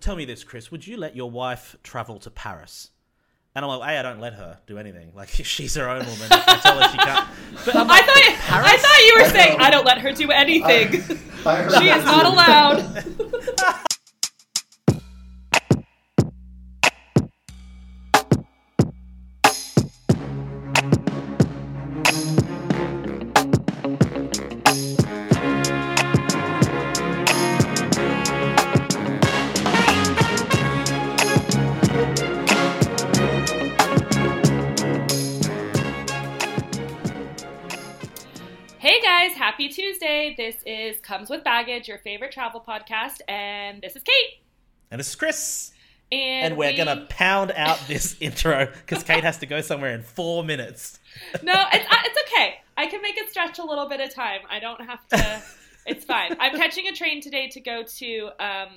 tell me this, Chris. Would you let your wife travel to Paris? And I'm like, I don't let her do anything. Like, she's her own woman. I tell her she can't. But I'm like, I thought you were saying I don't let her do anything. She is not allowed. Happy Tuesday. This is Comes With Baggage, your favorite travel podcast, and this is Kate. And this is Chris. And we're going to pound out this intro because Kate has to go somewhere in 4 minutes. No, it's okay. I can make it stretch a little bit of time. I don't have to. It's fine. I'm catching a train today to go to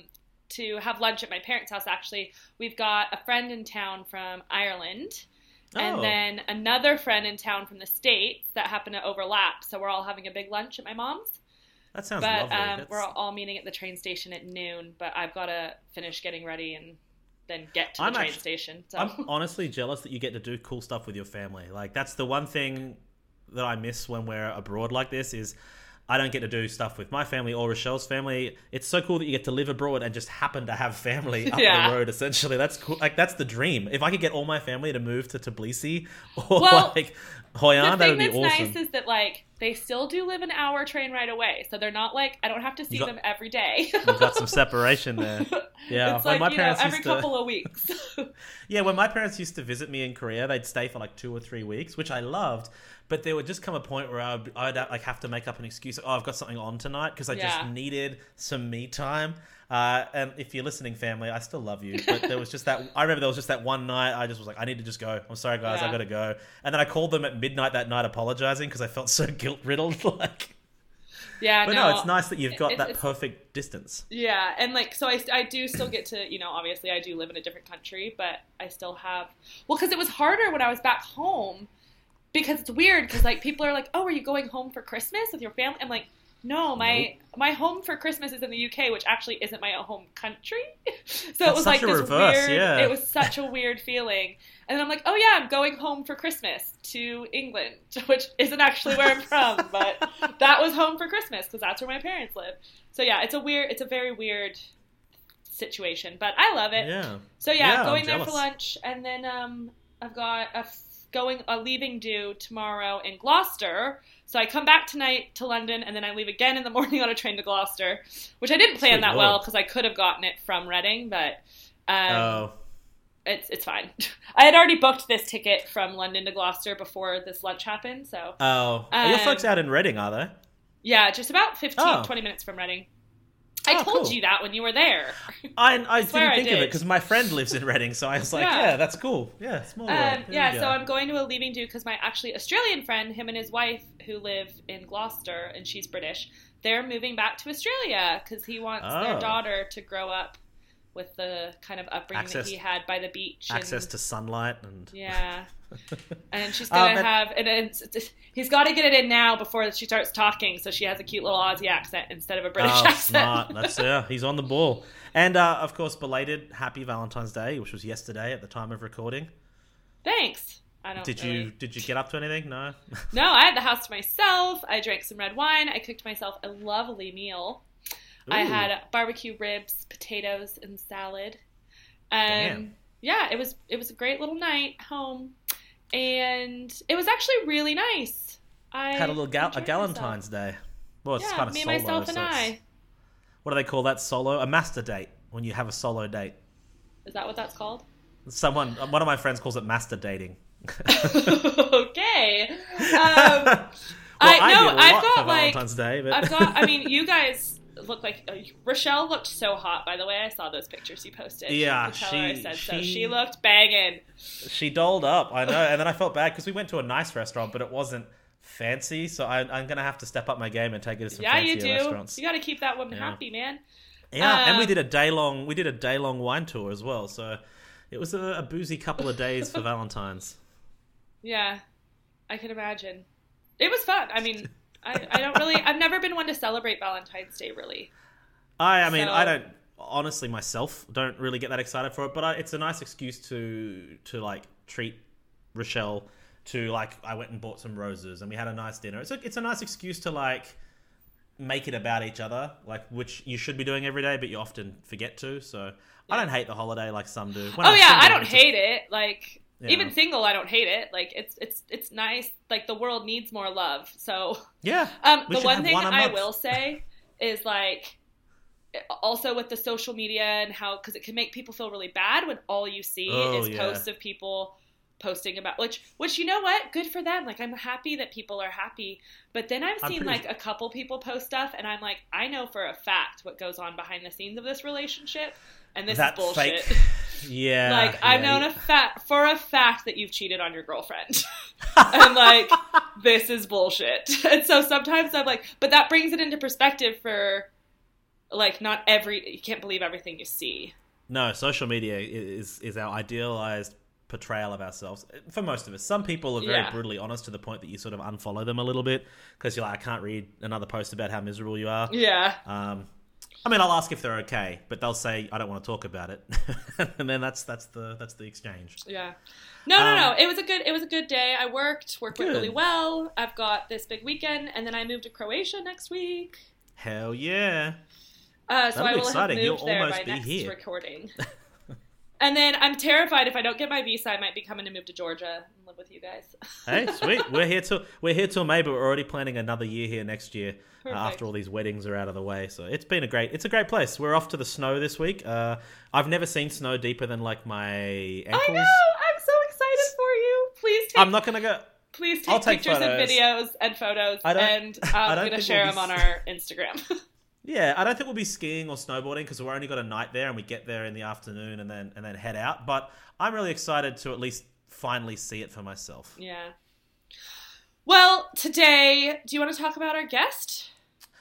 have lunch at my parents' house, actually. We've got a friend in town from Ireland. And then another friend in town from the States that happened to overlap. So we're all having a big lunch at my mom's. That sounds lovely. But we're all meeting at the train station at noon. But I've got to finish getting ready and then get to the train station. So. I'm honestly jealous that you get to do cool stuff with your family. Like, that's the one thing that I miss when we're abroad like this is I don't get to do stuff with my family or Rochelle's family. It's so cool that you get to live abroad and just happen to have family up the road, essentially. That's cool. Like, that's the dream. If I could get all my family to move to Tbilisi or like Hoi An, that would be awesome. The thing that's nice is that, like, they still do live an hour train ride away. So they're not like, I don't have to see them every day. You've got some separation there. Yeah. It's like, my parents every couple of weeks. Yeah, when my parents used to visit me in Korea, they'd stay for like 2 or 3 weeks, which I loved. But there would just come a point where I'd like have to make up an excuse. Oh, I've got something on tonight because I just needed some me time. And if you're listening, family, I still love you. But there was just that. I remember there was just that one night. I just was like, I need to just go. I'm sorry, guys, I got to go. And then I called them at midnight that night, apologizing because I felt so guilt riddled. Like, yeah, but no, it's nice that you've got that perfect distance. Yeah, and like, so I do still get to, obviously I do live in a different country, but I still have. Well, because it was harder when I was back home. Because it's weird, because like people are like, oh, are you going home for Christmas with your family? I'm like, no, my home for Christmas is in the UK, which actually isn't my home country. So it was like this weird, it was such a weird feeling. And then I'm like, oh yeah, I'm going home for Christmas to England, which isn't actually where I'm from, but that was home for Christmas because that's where my parents live. So yeah, it's a very weird situation, but I love it. Yeah. So yeah, going there for lunch, and then I've got a leaving due tomorrow in Gloucester. So I come back tonight to London, and then I leave again in the morning on a train to Gloucester, which I didn't plan that well because I could have gotten it from Reading, but it's fine. I had already booked this ticket from London to Gloucester before this lunch happened. So are your folks out in Reading, are they? Yeah, just about 20 minutes from Reading. I told you that when you were there. I didn't think of it because my friend lives in Reading, so I was like, yeah that's cool. Yeah, small world. So I'm going to a leaving due because my actually Australian friend, him and his wife, who live in Gloucester, and she's British, they're moving back to Australia because he wants their daughter to grow up with the kind of upbringing that he had by the beach. Access to sunlight. And yeah. And she's going to have... And he's got to get it in now before she starts talking, so she has a cute little Aussie accent instead of a British accent. Smart. He's on the ball. And, of course, belated Happy Valentine's Day, which was yesterday at the time of recording. Thanks. Did you get up to anything? No? No, I had the house to myself. I drank some red wine. I cooked myself a lovely meal. Ooh. I had barbecue ribs, potatoes, and salad. Damn. Yeah, it was a great little night home, and it was actually really nice. I had a Galentine's Day. Well, it's kind of me, solo, myself, and I. What do they call that? Solo? A master date, when you have a solo date. Is that what that's called? One of my friends calls it master dating. Okay. I've got Valentine's Day, but I mean, you guys look like Rochelle looked so hot. By the way, I saw those pictures you posted. Yeah, she looked banging. She dolled up, I know, and then I felt bad because we went to a nice restaurant, but it wasn't fancy. So I'm gonna have to step up my game and take it to some fancier restaurants. You got to keep that woman happy, man. Yeah, and we did a day long wine tour as well. So it was a boozy couple of days for Valentine's. Yeah, I can imagine. It was fun. I mean, I don't really... I've never been one to celebrate Valentine's Day, really. I mean, I don't... honestly myself don't really get that excited for it, but it's a nice excuse to like treat Rochelle to, like, I went and bought some roses and we had a nice dinner. It's a nice excuse to, like, make it about each other, like, which you should be doing every day, but you often forget to. So I don't hate the holiday like some do. I don't hate it. Like, even single, I don't hate it. Like, it's nice. Like, the world needs more love. So yeah. The one thing I will say is, like, also with the social media and how, because it can make people feel really bad when all you see is posts of people posting about, which you know what, good for them. Like, I'm happy that people are happy, but then I've seen like a couple people post stuff and I'm like, I know for a fact what goes on behind the scenes of this relationship, and this is bullshit. Fake. Yeah, like, I've known for a fact that you've cheated on your girlfriend. And like, this is bullshit. And so sometimes I'm like, but that brings it into perspective for, like, you can't believe everything you see. No, social media is our idealized portrayal of ourselves for most of us. Some people are very brutally honest to the point that you sort of unfollow them a little bit because you're like, I can't read another post about how miserable you are. Yeah. I mean, I'll ask if they're okay, but they'll say, I don't want to talk about it. And then that's the exchange. Yeah. No. It was a good day. I worked went really well. I've got this big weekend, and then I moved to Croatia next week. Hell yeah. So I will have moved there by next recording. And then I'm terrified if I don't get my visa, I might be coming to move to Georgia and live with you guys. Hey, sweet. We're here till May, but we're already planning another year here next year after all these weddings are out of the way. So it's a great place. We're off to the snow this week. I've never seen snow deeper than like my ankles. I know. I'm so excited for you. I'm not gonna go. Please take pictures and videos and photos, and I'm going to share them on our Instagram. Yeah, I don't think we'll be skiing or snowboarding because we've only got a night there and we get there in the afternoon and then head out. But I'm really excited to at least finally see it for myself. Yeah. Well, today, do you want to talk about our guest?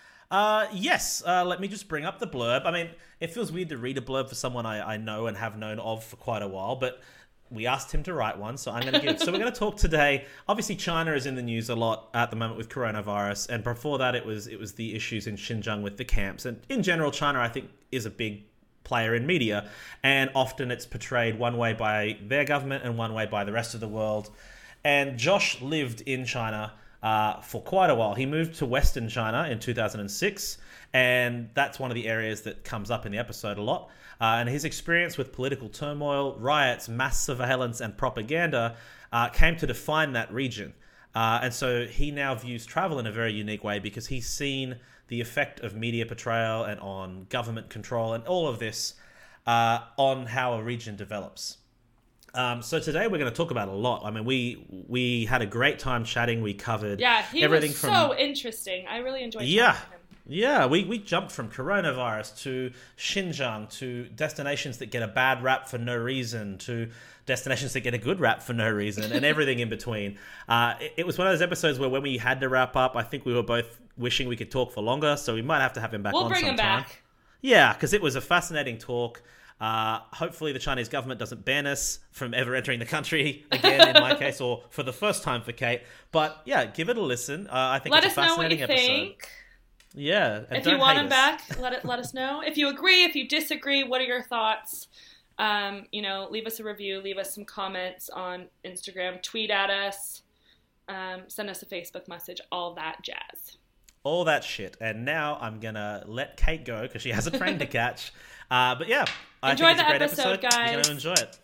Yes. Let me just bring up the blurb. I mean, it feels weird to read a blurb for someone I know and have known of for quite a while, but we asked him to write one, so I'm going to give. So we're going to talk today. Obviously, China is in the news a lot at the moment with coronavirus, and before that, it was the issues in Xinjiang with the camps. And in general, China, I think, is a big player in media, and often it's portrayed one way by their government and one way by the rest of the world. And Josh lived in China for quite a while. He moved to Western China in 2006, and that's one of the areas that comes up in the episode a lot. And his experience with political turmoil, riots, mass surveillance, and propaganda came to define that region. And so he now views travel in a very unique way because he's seen the effect of media portrayal and on government control and all of this on how a region develops. So today we're going to talk about a lot. I mean, we had a great time chatting. We covered everything was so interesting. I really enjoyed talking to him. Yeah, we jumped from coronavirus to Xinjiang to destinations that get a bad rap for no reason to destinations that get a good rap for no reason and everything in between. It was one of those episodes where when we had to wrap up, I think we were both wishing we could talk for longer, so we might have to have him back on sometime. We'll bring him back. Yeah, because it was a fascinating talk. Hopefully the Chinese government doesn't ban us from ever entering the country again in my case, or for the first time for Kate. But yeah, give it a listen. I think it's a fascinating episode. Let us know what you think. Yeah. If you want him back, let us know. If you agree, if you disagree, what are your thoughts? Leave us a review, leave us some comments on Instagram, tweet at us, send us a Facebook message, all that jazz. All that shit. And now I'm going to let Kate go because she has a train to catch. But yeah, I think it's a great episode, guys. You're going to enjoy it.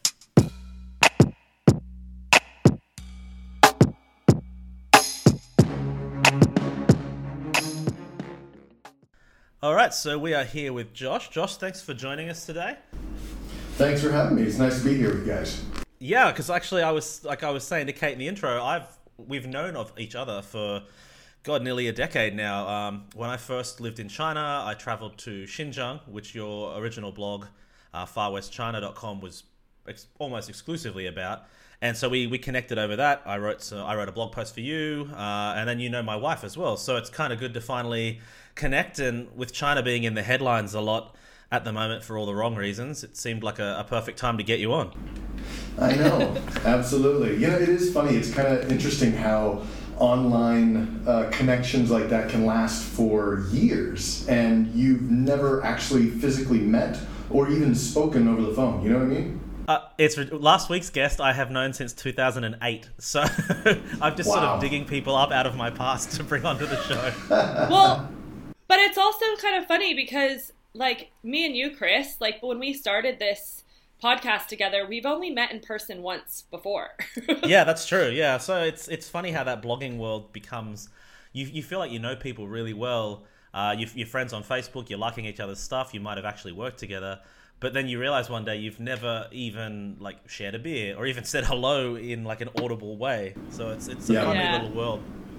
All right, so we are here with Josh. Josh, thanks for joining us today. Thanks for having me. It's nice to be here with you guys. Yeah, because actually I was saying to Kate in the intro, we've known of each other for, nearly a decade now. When I first lived in China, I traveled to Xinjiang, which your original blog, farwestchina.com, was almost exclusively about. And so we connected over that. I wrote a blog post for you, and then you know my wife as well. So it's kind of good to finally connect. And with China being in the headlines a lot at the moment for all the wrong reasons, it seemed like a perfect time to get you on. I know, absolutely. It is funny. It's kind of interesting how online connections like that can last for years, and you've never actually physically met or even spoken over the phone. You know what I mean? It's last week's guest I have known since 2008, so I'm just sort of digging people up out of my past to bring onto the show. Well, but it's also kind of funny because, like, me and you, Chris, like, when we started this podcast together, we've only met in person once before. Yeah, that's true. Yeah, so it's funny how that blogging world becomes, you feel like you know people really well. You're friends on Facebook, you're liking each other's stuff, you might have actually worked together. But then you realize one day you've never even like shared a beer or even said hello in like an audible way. So it's a funny little world.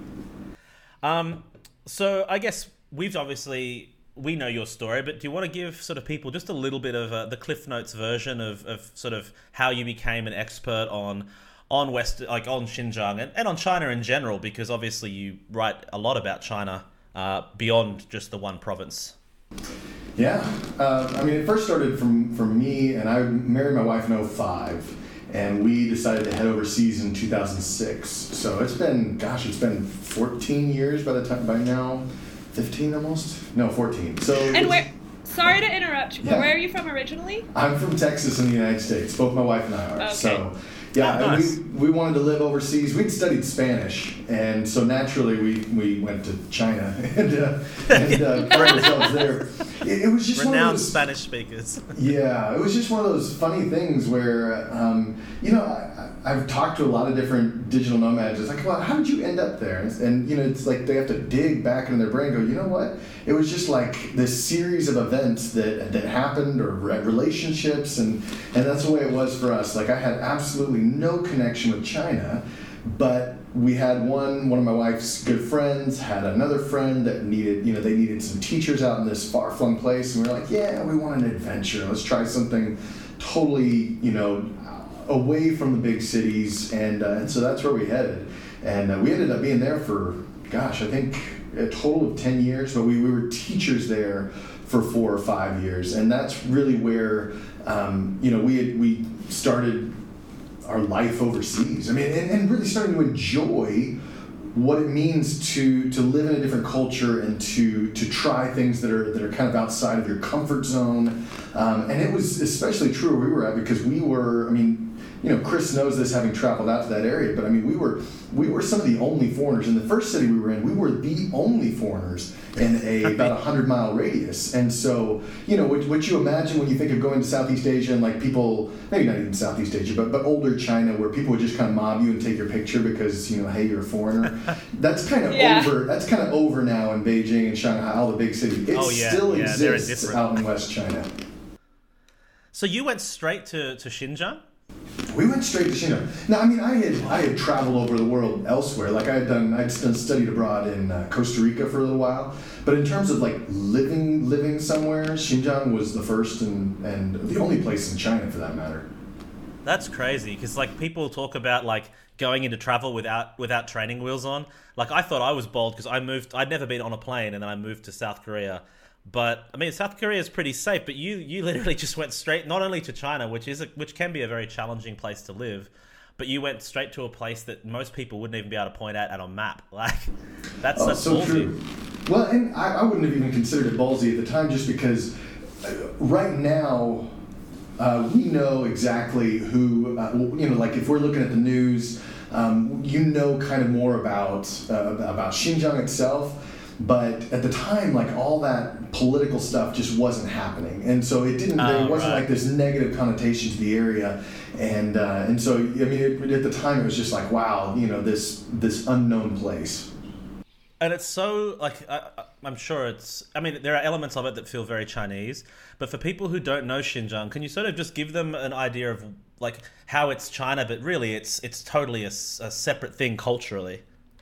So I guess we know your story, but do you want to give sort of people just a little bit of the Cliff Notes version of sort of how you became an expert on West, like on Xinjiang and on China in general? Because obviously you write a lot about China beyond just the one province. Yeah, I mean, it first started from me, and I married my wife in 2005, and we decided to head overseas in 2006. So it's been 14 years by now, 15 almost? No, 14. So. And sorry to interrupt, but where are you from originally? I'm from Texas in the United States. Both my wife and I are. Okay. So. Yeah, nice. We wanted to live overseas. We'd studied Spanish, and so naturally we went to China and found ourselves there. It was just renowned one of those, Spanish speakers. Yeah, it was just one of those funny things where, I've talked to a lot of different digital nomads. It's like, well, how did you end up there? And it's like they have to dig back into their brain and go, you know what? It was just like this series of events that happened, or relationships, and that's the way it was for us. Like, I had absolutely no connection with China, but we had one of my wife's good friends had another friend that needed some teachers out in this far-flung place, and we were like, yeah, we want an adventure. Let's try something totally, away from the big cities, and so that's where we headed. And we ended up being there for, I think a total of 10 years, but we were teachers there for 4 or 5 years, and that's really where we started our life overseas. I mean, and really starting to enjoy what it means to live in a different culture and to try things that are kind of outside of your comfort zone. And it was especially true where we were at, because we were, Chris knows this, having traveled out to that area, but I mean, we were some of the only foreigners. In the first city we were in, we were the only foreigners in about 100-mile radius. And so, what you imagine when you think of going to Southeast Asia, and like people, maybe not even Southeast Asia, but older China, where people would just kind of mob you and take your picture because, hey, you're a foreigner. That's kind of over. That's kind of over now in Beijing and Shanghai, all the big cities. It still exists out in West China. So you went straight to Xinjiang? We went straight to Xinjiang. Now, I mean, I had traveled over the world elsewhere. Like I'd studied abroad in Costa Rica for a little while. But in terms of like living somewhere, Xinjiang was the first and the only place in China, for that matter. That's crazy, because like people talk about like going into travel without training wheels on. Like, I thought I was bold because I'd never been on a plane, and then I moved to South Korea. But I mean, South Korea is pretty safe, but you literally just went straight, not only to China, which can be a very challenging place to live, but you went straight to a place that most people wouldn't even be able to point out a map. Like, that's so ballsy. True. Well, and I wouldn't have even considered it ballsy at the time, just because right now we know exactly who, like if we're looking at the news, kind of more about Xinjiang itself. But at the time, like, all that political stuff just wasn't happening, and so it didn't. There wasn't like this negative connotation to the area, and so I mean, at the time it was just like, wow, this unknown place. And it's so like I'm sure I mean, there are elements of it that feel very Chinese, but for people who don't know Xinjiang, can you sort of just give them an idea of like how it's China, but really it's totally a separate thing culturally?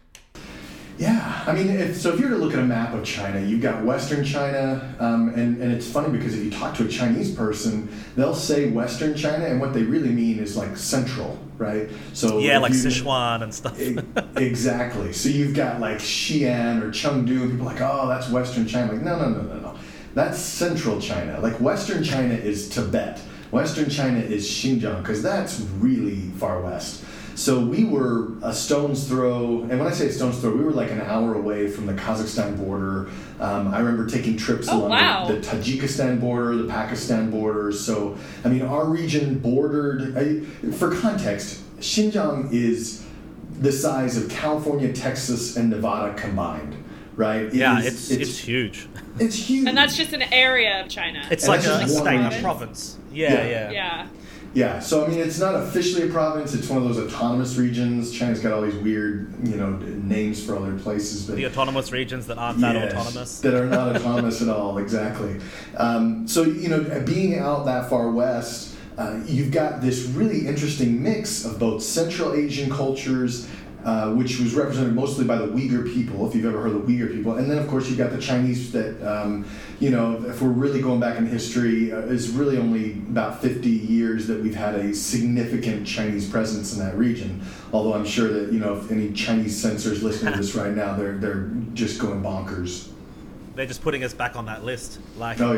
Yeah, I mean, if you were to look at a map of China, you've got Western China, and it's funny because if you talk to a Chinese person, they'll say Western China, and what they really mean is like central, right? So yeah, like Sichuan and stuff. Exactly. So you've got like Xi'an or Chengdu, and people are like, oh, that's Western China. Like, no. That's central China. Like, Western China is Tibet. Western China is Xinjiang, because that's really far west. So we were a stone's throw, and when I say a stone's throw, we were like an hour away from the Kazakhstan border. I remember taking trips along the Tajikistan border, the Pakistan border. So, I mean, our region bordered, for context, Xinjiang is the size of California, Texas, and Nevada combined, right? It's huge. It's huge. And that's just an area of China. It's like a state, a province. Yeah, so I mean, it's not officially a province. It's one of those autonomous regions. China's got all these weird, names for all their places. But the autonomous regions that aren't that autonomous. That are not autonomous at all, exactly. So, being out that far west, you've got this really interesting mix of both Central Asian cultures, which was represented mostly by the Uyghur people, if you've ever heard of the Uyghur people. And then, of course, you've got the Chinese that, if we're really going back in history, is really only about 50 years that we've had a significant Chinese presence in that region. Although I'm sure that, if any Chinese censors listening to this right now, they're just going bonkers. They're just putting us back on that list. Oh,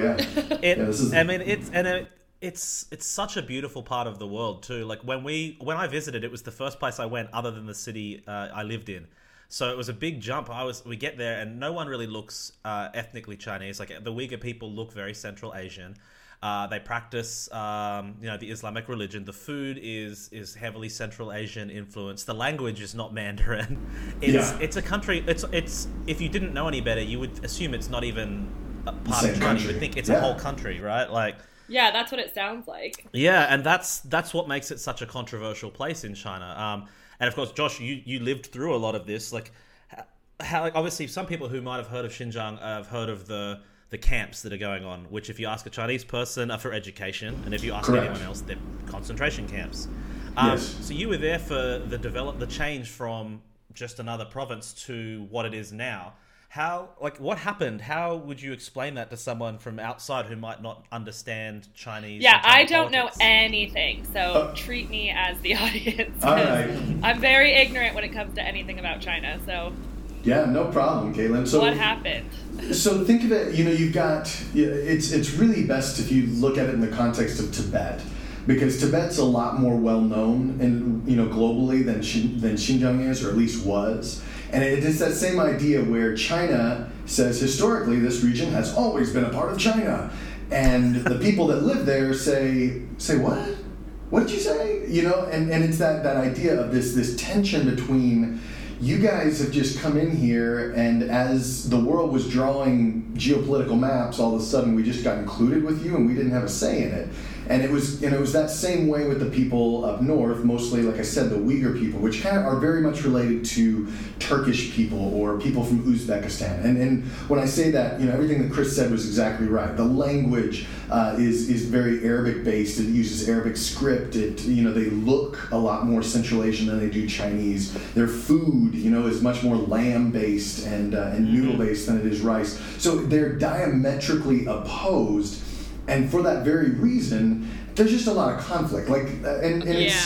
yeah. It's such a beautiful part of the world too. Like when I visited, it was the first place I went other than the city I lived in. So it was a big jump. We get there and no one really looks ethnically Chinese. Like the Uyghur people look very Central Asian. They practice the Islamic religion. The food is heavily Central Asian influenced. The language is not Mandarin. It's a country. It's if you didn't know any better, you would assume it's not even a part of China. You would think it's a whole country, right? Like. Yeah, that's what it sounds like. Yeah, and that's what makes it such a controversial place in China. And of course, Josh, you lived through a lot of this. Like, how obviously some people who might have heard of Xinjiang have heard of the camps that are going on, which if you ask a Chinese person are for education, and if you ask anyone else, they're concentration camps. Yes. So you were there for the change from just another province to what it is now. What happened? How would you explain that to someone from outside who might not understand Chinese? Yeah, I don't know anything, so treat me as the audience. All right. I'm very ignorant when it comes to anything about China, so. Yeah, no problem, Caitlin. So what happened? So think of it, you've got, it's really best if you look at it in the context of Tibet. Because Tibet's a lot more well-known globally than Xinjiang is, or at least was. And it is that same idea where China says historically this region has always been a part of China. And the people that live there say what? What did you say? And it's that idea of this tension between you guys have just come in here, and as the world was drawing geopolitical maps, all of a sudden we just got included with you and we didn't have a say in it. And it was that same way with the people up north, mostly, like I said, the Uyghur people, which kind of are very much related to Turkish people or people from Uzbekistan. And when I say that, everything that Chris said was exactly right. The language is very Arabic-based. It uses Arabic script. They look a lot more Central Asian than they do Chinese. Their food, is much more lamb-based and noodle-based than it is rice. So they're diametrically opposed. And for that very reason, there's just a lot of conflict. It's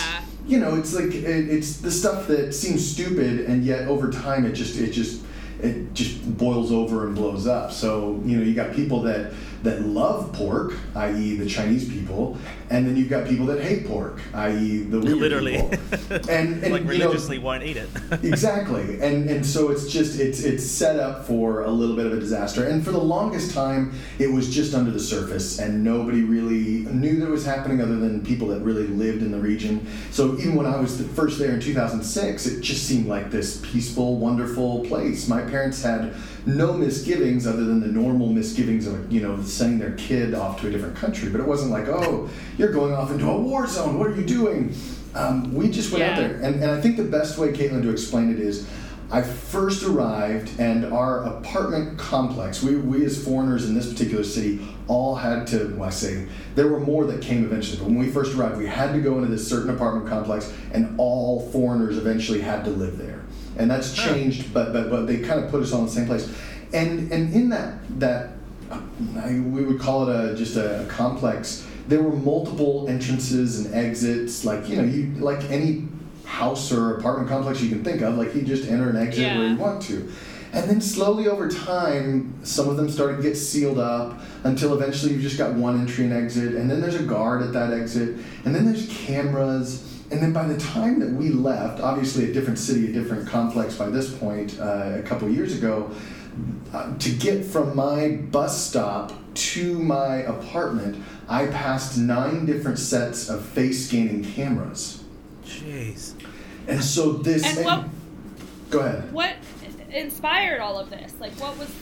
it's the stuff that seems stupid, and yet over time it just boils over and blows up. So you got people that love pork, i.e. the Chinese people, and then you've got people that hate pork, i.e. the Uyghur people. And religiously won't eat it. Exactly. And so it's set up for a little bit of a disaster. And for the longest time, it was just under the surface, and nobody really knew that it was happening other than people that really lived in the region. So even when I was first there in 2006, it just seemed like this peaceful, wonderful place. My parents had no misgivings other than the normal misgivings of sending their kid off to a different country, but it wasn't like, oh, you're going off into a war zone, what are you doing? We just went out there, and I think the best way, Caitlin, to explain it is I first arrived, and our apartment complex, we as foreigners in this particular city all had to, there were more that came eventually, but when we first arrived, we had to go into this certain apartment complex, and all foreigners eventually had to live there. And that's changed, but they kind of put us all in the same place. And in that we would call it just a complex. There were multiple entrances and exits, like any house or apartment complex you can think of. Like you just enter and exit where you want to. And then slowly over time, some of them started to get sealed up until eventually you've just got one entry and exit. And then there's a guard at that exit. And then there's cameras. And then by the time that we left, obviously a different city, a different complex by this point, a couple years ago, to get from my bus stop to my apartment, I passed 9 different sets of face scanning cameras. Jeez. And so this... And go ahead. What inspired all of this? Like,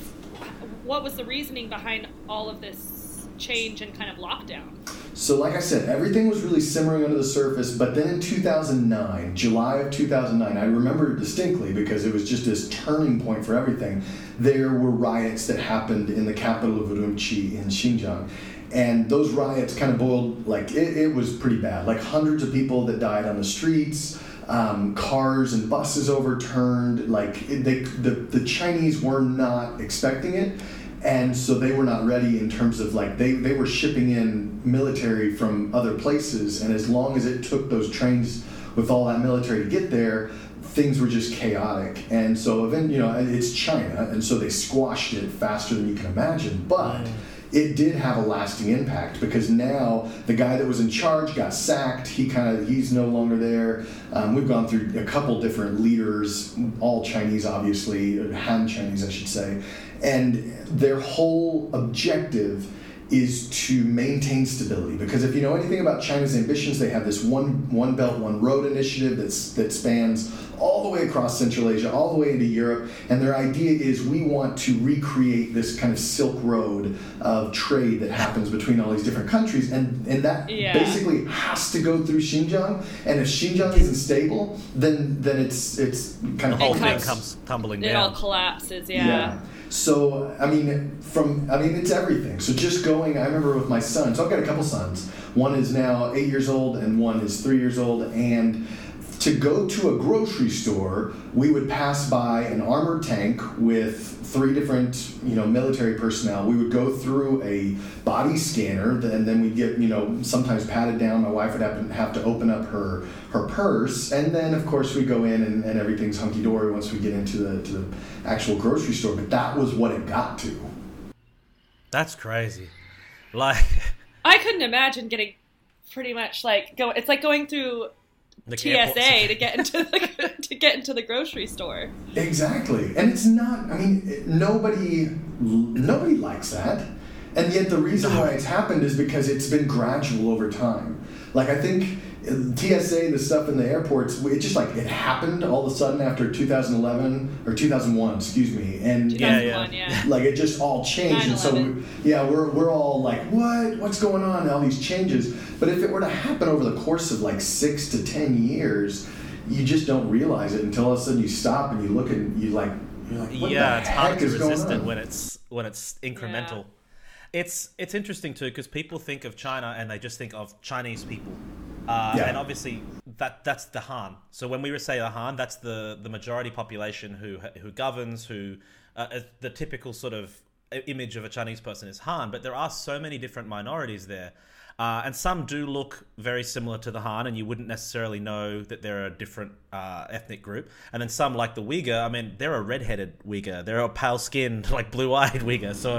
what was the reasoning behind all of this change and kind of lockdown? So like I said, everything was really simmering under the surface, but then in 2009, July of 2009, I remember it distinctly because it was just this turning point for everything. There were riots that happened in the capital of Urumqi in Xinjiang. And those riots kind of boiled, like, it was pretty bad. Like hundreds of people that died on the streets, cars and buses overturned. Like the Chinese were not expecting it. And so they were not ready in terms of, like, they were shipping in military from other places, and as long as it took those trains with all that military to get there, things were just chaotic. And so then, it's China, and so they squashed it faster than you can imagine. But it did have a lasting impact because now the guy that was in charge got sacked. He's no longer there. We've gone through a couple different leaders, all Chinese, obviously, Han Chinese, I should say. And their whole objective is to maintain stability. Because if you know anything about China's ambitions, they have this one Belt, One Road initiative that spans all the way across Central Asia, all the way into Europe. And their idea is we want to recreate this kind of Silk Road of trade that happens between all these different countries. And that basically has to go through Xinjiang. And if Xinjiang isn't stable, then it's kind of... The whole thing comes tumbling down. It all collapses, yeah. So, it's everything. So just going, I remember with my son, so I've got a couple sons. One is now 8 years old and one is 3 years old. And to go to a grocery store, we would pass by an armored tank with 3 different, military personnel. We would go through a body scanner, and then we'd get, sometimes patted down. My wife would have to open up her purse, and then of course we go in and everything's hunky-dory once we get into the actual grocery store. But that was what it got to. That's crazy. Like, I couldn't imagine getting pretty much it's like going through the TSA to get into the grocery store. Exactly. And it's not, nobody likes that. And yet the reason why it's happened is because it's been gradual over time. Like, I think TSA, the stuff in the airports, it just it happened all of a sudden after 2011 or 2001, excuse me. And 2001, yeah. Like, it just all changed. 9/11. And so we're all like, what's going on? And all these changes. But if it were to happen over the course of 6 to 10 years, you just don't realize it until all of a sudden you stop and you look and you're like, what the it's hard heck to is resist going it on? when it's incremental. Yeah. It's interesting too because people think of China and they just think of Chinese people, and obviously that's the Han. So when we say the Han, that's the majority population who governs, the typical sort of image of a Chinese person is Han. But there are so many different minorities there. And some do look very similar to the Han, and you wouldn't necessarily know that they're a different ethnic group. And then some, like the Uyghur, they're a red-headed Uyghur. They're a pale-skinned, blue-eyed Uyghur. So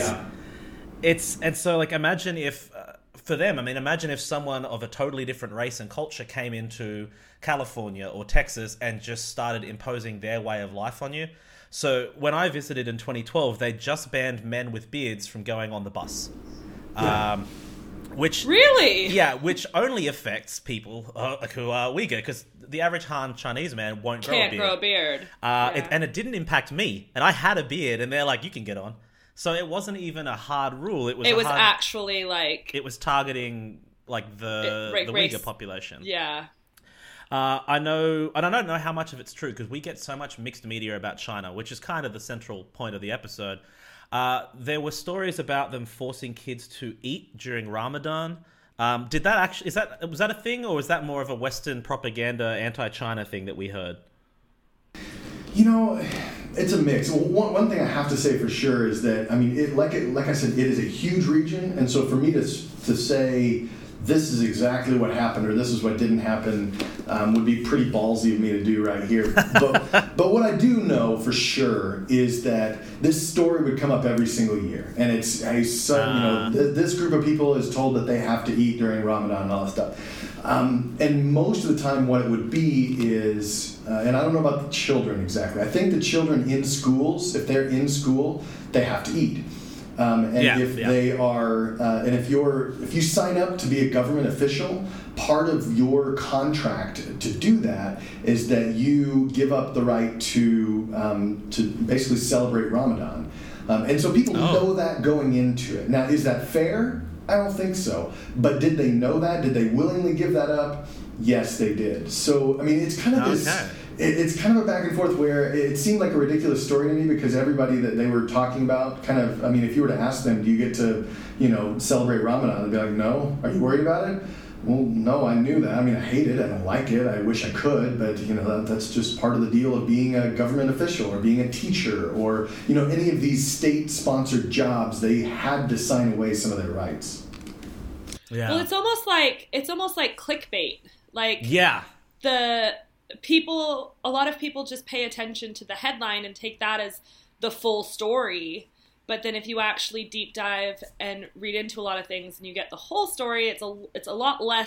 imagine if, for them, imagine if someone of a totally different race and culture came into California or Texas and just started imposing their way of life on you. So when I visited in 2012, they just banned men with beards from going on the bus. Yeah. Which which only affects people who are Uyghur, because the average Han Chinese man can't grow a beard. And it didn't impact me, and I had a beard, and they're like, you can get on. So it wasn't even a hard rule. It was actually it was targeting the Uyghur population. Yeah. I know, and I don't know how much of it's true because we get so much mixed media about China, which is kind of the central point of the episode. There were stories about them forcing kids to eat during Ramadan. Did that actually? Was that a thing, or was that more of a Western propaganda, anti-China thing that we heard? It's a mix. One thing I have to say for sure is that like I said, it is a huge region, and so for me to say this is exactly what happened or this is what didn't happen would be pretty ballsy of me to do right here. But what I do know for sure is that this story would come up every single year. And this group of people is told that they have to eat during Ramadan and all that stuff. And most of the time what it would be is, and I don't know about the children exactly. I think the children in schools, if they're in school, they have to eat. They are, and if you sign up to be a government official, part of your contract to do that is that you give up the right to basically celebrate Ramadan, and so people know that going into it. Now, is that fair? I don't think so. But did they know that? Did they willingly give that up? Yes, they did. So, I mean, it's kind of this. It's kind of a back and forth where it seemed like a ridiculous story to me because everybody that they were talking about kind of, I mean, if you were to ask them, do you get to, celebrate Ramadan? They'd be like, no. Are you worried about it? Well, no, I knew that. I mean, I hate it. I don't like it. I wish I could. But, that's just part of the deal of being a government official or being a teacher or, any of these state-sponsored jobs. They had to sign away some of their rights. Yeah. Well, it's almost like clickbait. A lot of people just pay attention to the headline and take that as the full story. But then if you actually deep dive and read into a lot of things and you get the whole story, it's a lot less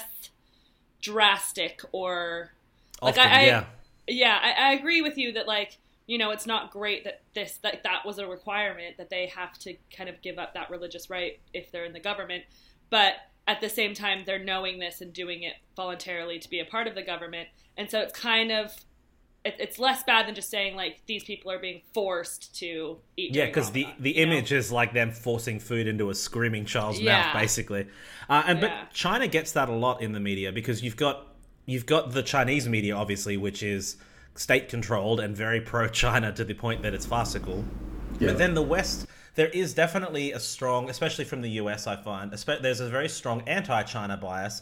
drastic or like often, I agree with you that it's not great that that was a requirement that they have to kind of give up that religious right if they're in the government. But at the same time, they're knowing this and doing it voluntarily to be a part of the government. And so it's kind of, it's less bad than just saying, these people are being forced to eat. Yeah, because the image is like them forcing food into a screaming child's mouth, basically. But China gets that a lot in the media because you've got the Chinese media, obviously, which is state-controlled and very pro-China to the point that it's farcical. Yeah. But then the West... There is definitely a strong, especially from the US, I find, there's a very strong anti-China bias,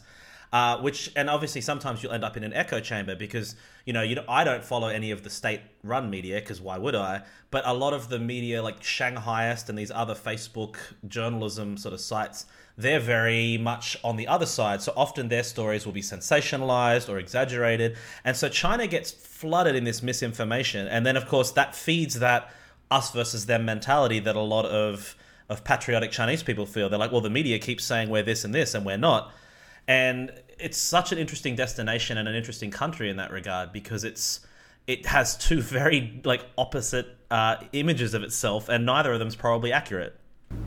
and obviously sometimes you'll end up in an echo chamber because, I don't follow any of the state-run media because why would I? But a lot of the media like Shanghaiist and these other Facebook journalism sort of sites, they're very much on the other side. So often their stories will be sensationalized or exaggerated. And so China gets flooded in this misinformation. And then, of course, that feeds that us versus them mentality that a lot of patriotic Chinese people feel. They're like, well, the media keeps saying we're this and this and we're not. And it's such an interesting destination and an interesting country in that regard because it has two very opposite images of itself and neither of them's probably accurate.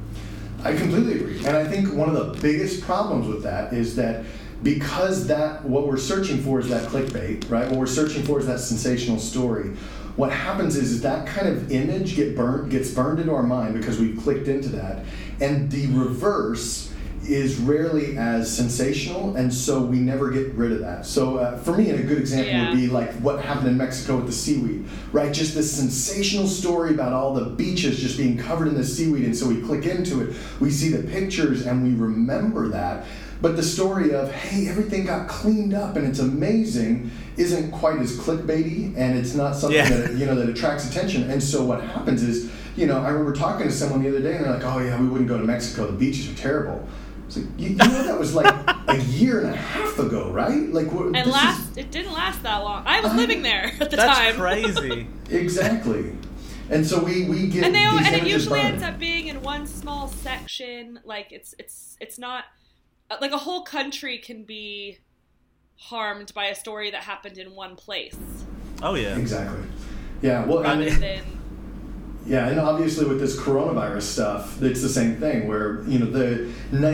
I completely agree. And I think one of the biggest problems with that is that because what we're searching for is that clickbait, right? What we're searching for is that sensational story. What happens is that kind of image gets burned into our mind because we've clicked into that. And the reverse is rarely as sensational, and so we never get rid of that. So for me, a good example would be like what happened in Mexico with the seaweed, right? Just this sensational story about all the beaches just being covered in the seaweed, and so we click into it. We see the pictures, and we remember that. But the story of, hey, everything got cleaned up and it's amazing isn't quite as clickbaity, and it's not something that attracts attention. And so what happens is, I remember talking to someone the other day and they're like, oh yeah, we wouldn't go to Mexico. The beaches are terrible. It's like, that was like a year and a half ago, right? It didn't last that long. I was living there at the time. That's crazy. Exactly. And so we get and it usually ends up being in one small section. It's not... a whole country can be harmed by a story that happened in one place. Oh, yeah. Exactly. Yeah, well, and obviously with this coronavirus stuff, it's the same thing where, the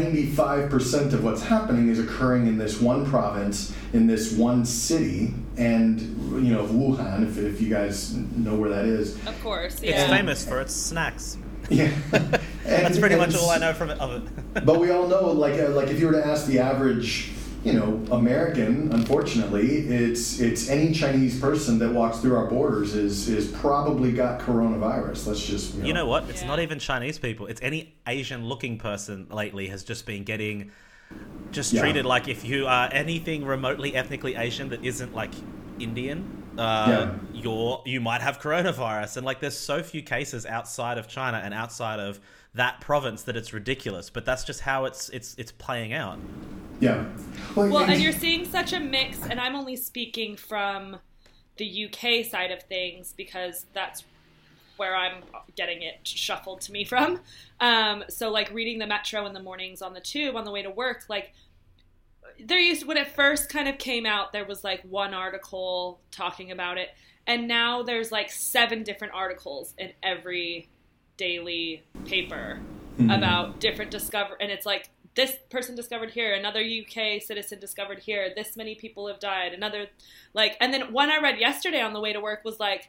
95% of what's happening is occurring in this one province, in this one city, and, Wuhan, if you guys know where that is. Of course, yeah. It's famous for its snacks. Yeah. That's pretty much all I know of it. But we all know, like if you were to ask the average, American, unfortunately, it's any Chinese person that walks through our borders is probably got coronavirus. Let's just... You know what? It's not even Chinese people. It's any Asian-looking person lately has just been getting treated like if you are anything remotely ethnically Asian that isn't, Indian, you might have coronavirus. And like, there's so few cases outside of China and outside of that province that it's ridiculous. But that's just how it's playing out. Yeah. Well, and you're seeing such a mix, and I'm only speaking from the UK side of things because that's where I'm getting it shuffled to me from. So like reading the Metro in the mornings on the tube on the way to work, like when it first kind of came out, there was like one article talking about it. And now there's like 7 different articles in every daily paper about different and it's like, this person discovered here, another UK citizen discovered here, this many people have died, another, like, and then one I read yesterday on the way to work was like,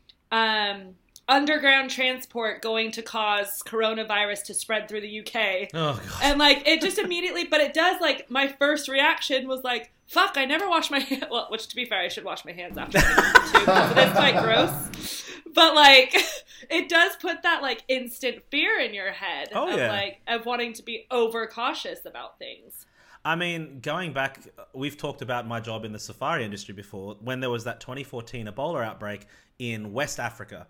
underground transport going to cause coronavirus to spread through the UK. Oh, God. And like, it just immediately, but it does, like, my first reaction was like, fuck, I never wash my hands. Well, which to be fair, I should wash my hands after too, because it is quite gross. But like, it does put that like instant fear in your head of wanting to be over cautious about things. I mean, going back, we've talked about my job in the safari industry before, when there was that 2014 Ebola outbreak in West Africa.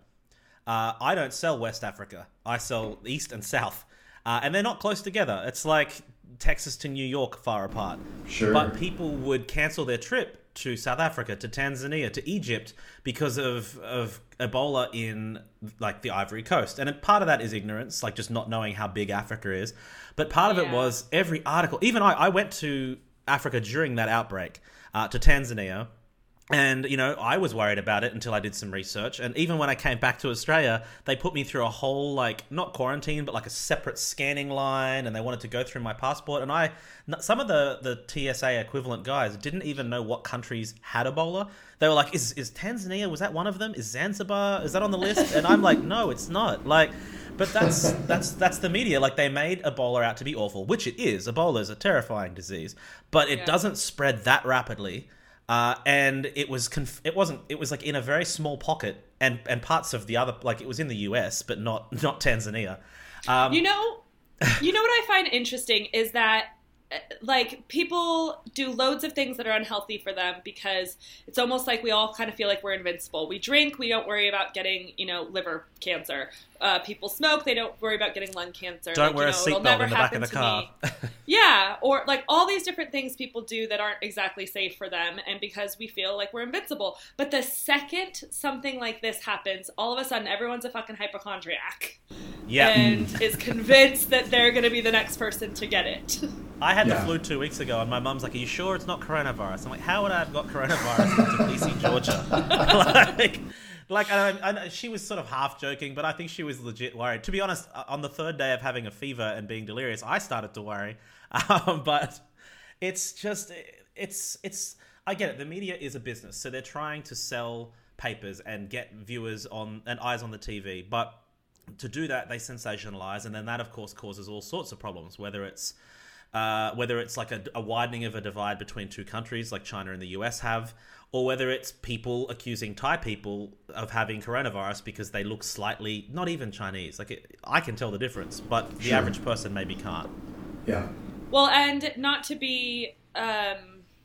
I don't sell West Africa. I sell East and South. And they're not close together. It's like Texas to New York far apart. Sure. But people would cancel their trip to South Africa, to Tanzania, to Egypt because of Ebola in like the Ivory Coast. And part of that is ignorance, like just not knowing how big Africa is. But part of it was every article. Even I went to Africa during that outbreak, to Tanzania. And, you know, I was worried about it until I did some research. And even when I came back to Australia, they put me through a whole, like, not quarantine, but like a separate scanning line. And they wanted to go through my passport. And some of the TSA equivalent guys didn't even know what countries had Ebola. They were like, is Tanzania, was that one of them? Is Zanzibar, is that on the list? And I'm like, no, it's not. Like, but that's the media. Like, they made Ebola out to be awful, which it is. Ebola is a terrifying disease. But it doesn't spread that rapidly. And it was like in a very small pocket and parts of the other, like it was in the US, but not Tanzania. You know what I find interesting is that like people do loads of things that are unhealthy for them because it's almost like we all kind of feel like we're invincible. We drink, we don't worry about getting, you know, liver cancer. People smoke, they don't worry about getting lung cancer. Don't wear a seatbelt in the back of the car. Yeah, or like all these different things people do that aren't exactly safe for them, and because we feel like we're invincible. But the second something like this happens, all of a sudden everyone's a fucking hypochondriac. Yeah. And is convinced that they're going to be the next person to get it. I had the flu 2 weeks ago, and my mum's like, are you sure it's not coronavirus? I'm like, how would I have got coronavirus in Tbilisi, Georgia? I know she was sort of half joking, but I think she was legit worried. To be honest, on the third day of having a fever and being delirious, I started to worry. But it's just, I get it. The media is a business, so they're trying to sell papers and get viewers on and eyes on the TV. But to do that, they sensationalize, and then that, of course, causes all sorts of problems, whether it's like a widening of a divide between two countries like China and the US have, or whether it's people accusing Thai people of having coronavirus because they look slightly, not even Chinese. Like, I can tell the difference, but the average person maybe can't. Yeah. Well, and not to be, I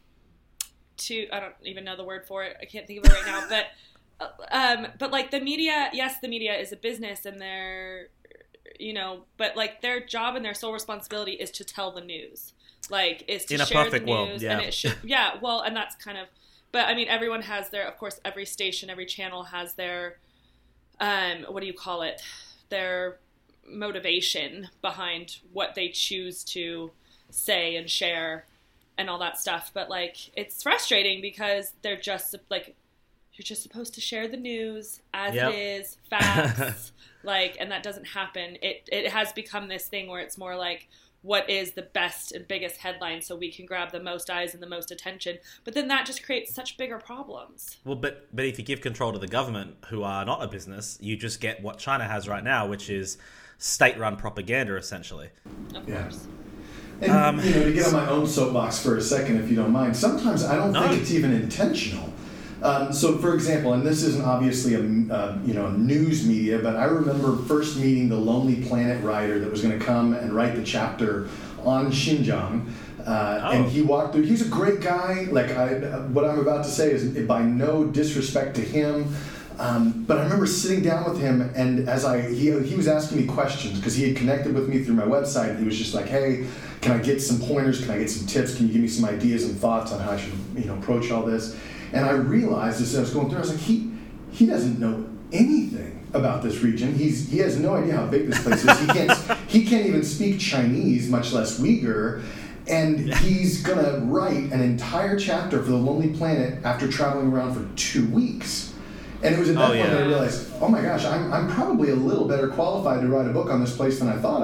don't even know the word for it. I can't think of it right now, but like the media, yes, the media is a business and they're, you know, but like their job and their sole responsibility is to tell the news, like is to share the news. World, yeah. And it should, well, and that's kind of, but I mean, everyone has their, of course, every station, every channel has their, what do you call it? Their motivation behind what they choose to say and share and all that stuff. But like, it's frustrating because they're just like, you're just supposed to share the news as it is, facts, like, and that doesn't happen. It has become this thing where it's more like, what is the best and biggest headline so we can grab the most eyes and the most attention. But then that just creates such bigger problems. Well, but if you give control to the government, who are not a business, you just get what China has right now, which is state-run propaganda, essentially. Of course. And, to get on my own soapbox for a second, if you don't mind, sometimes I don't think it's even intentional. So, for example, and this isn't obviously a news media, but I remember first meeting the Lonely Planet writer that was going to come and write the chapter on Xinjiang. And he walked through. He's a great guy. Like what I'm about to say is by no disrespect to him. But I remember sitting down with him, and as he was asking me questions because he had connected with me through my website. And he was just like, "Hey, can I get some pointers? Can I get some tips? Can you give me some ideas and thoughts on how I should, approach all this?" And I realized as I was going through, I was like, he doesn't know anything about this region. He has no idea how big this place is. He can't even speak Chinese, much less Uyghur. And he's gonna write an entire chapter for The Lonely Planet after traveling around for 2 weeks. And it was at that point that I realized, oh my gosh, I'm probably a little better qualified to write a book on this place than I thought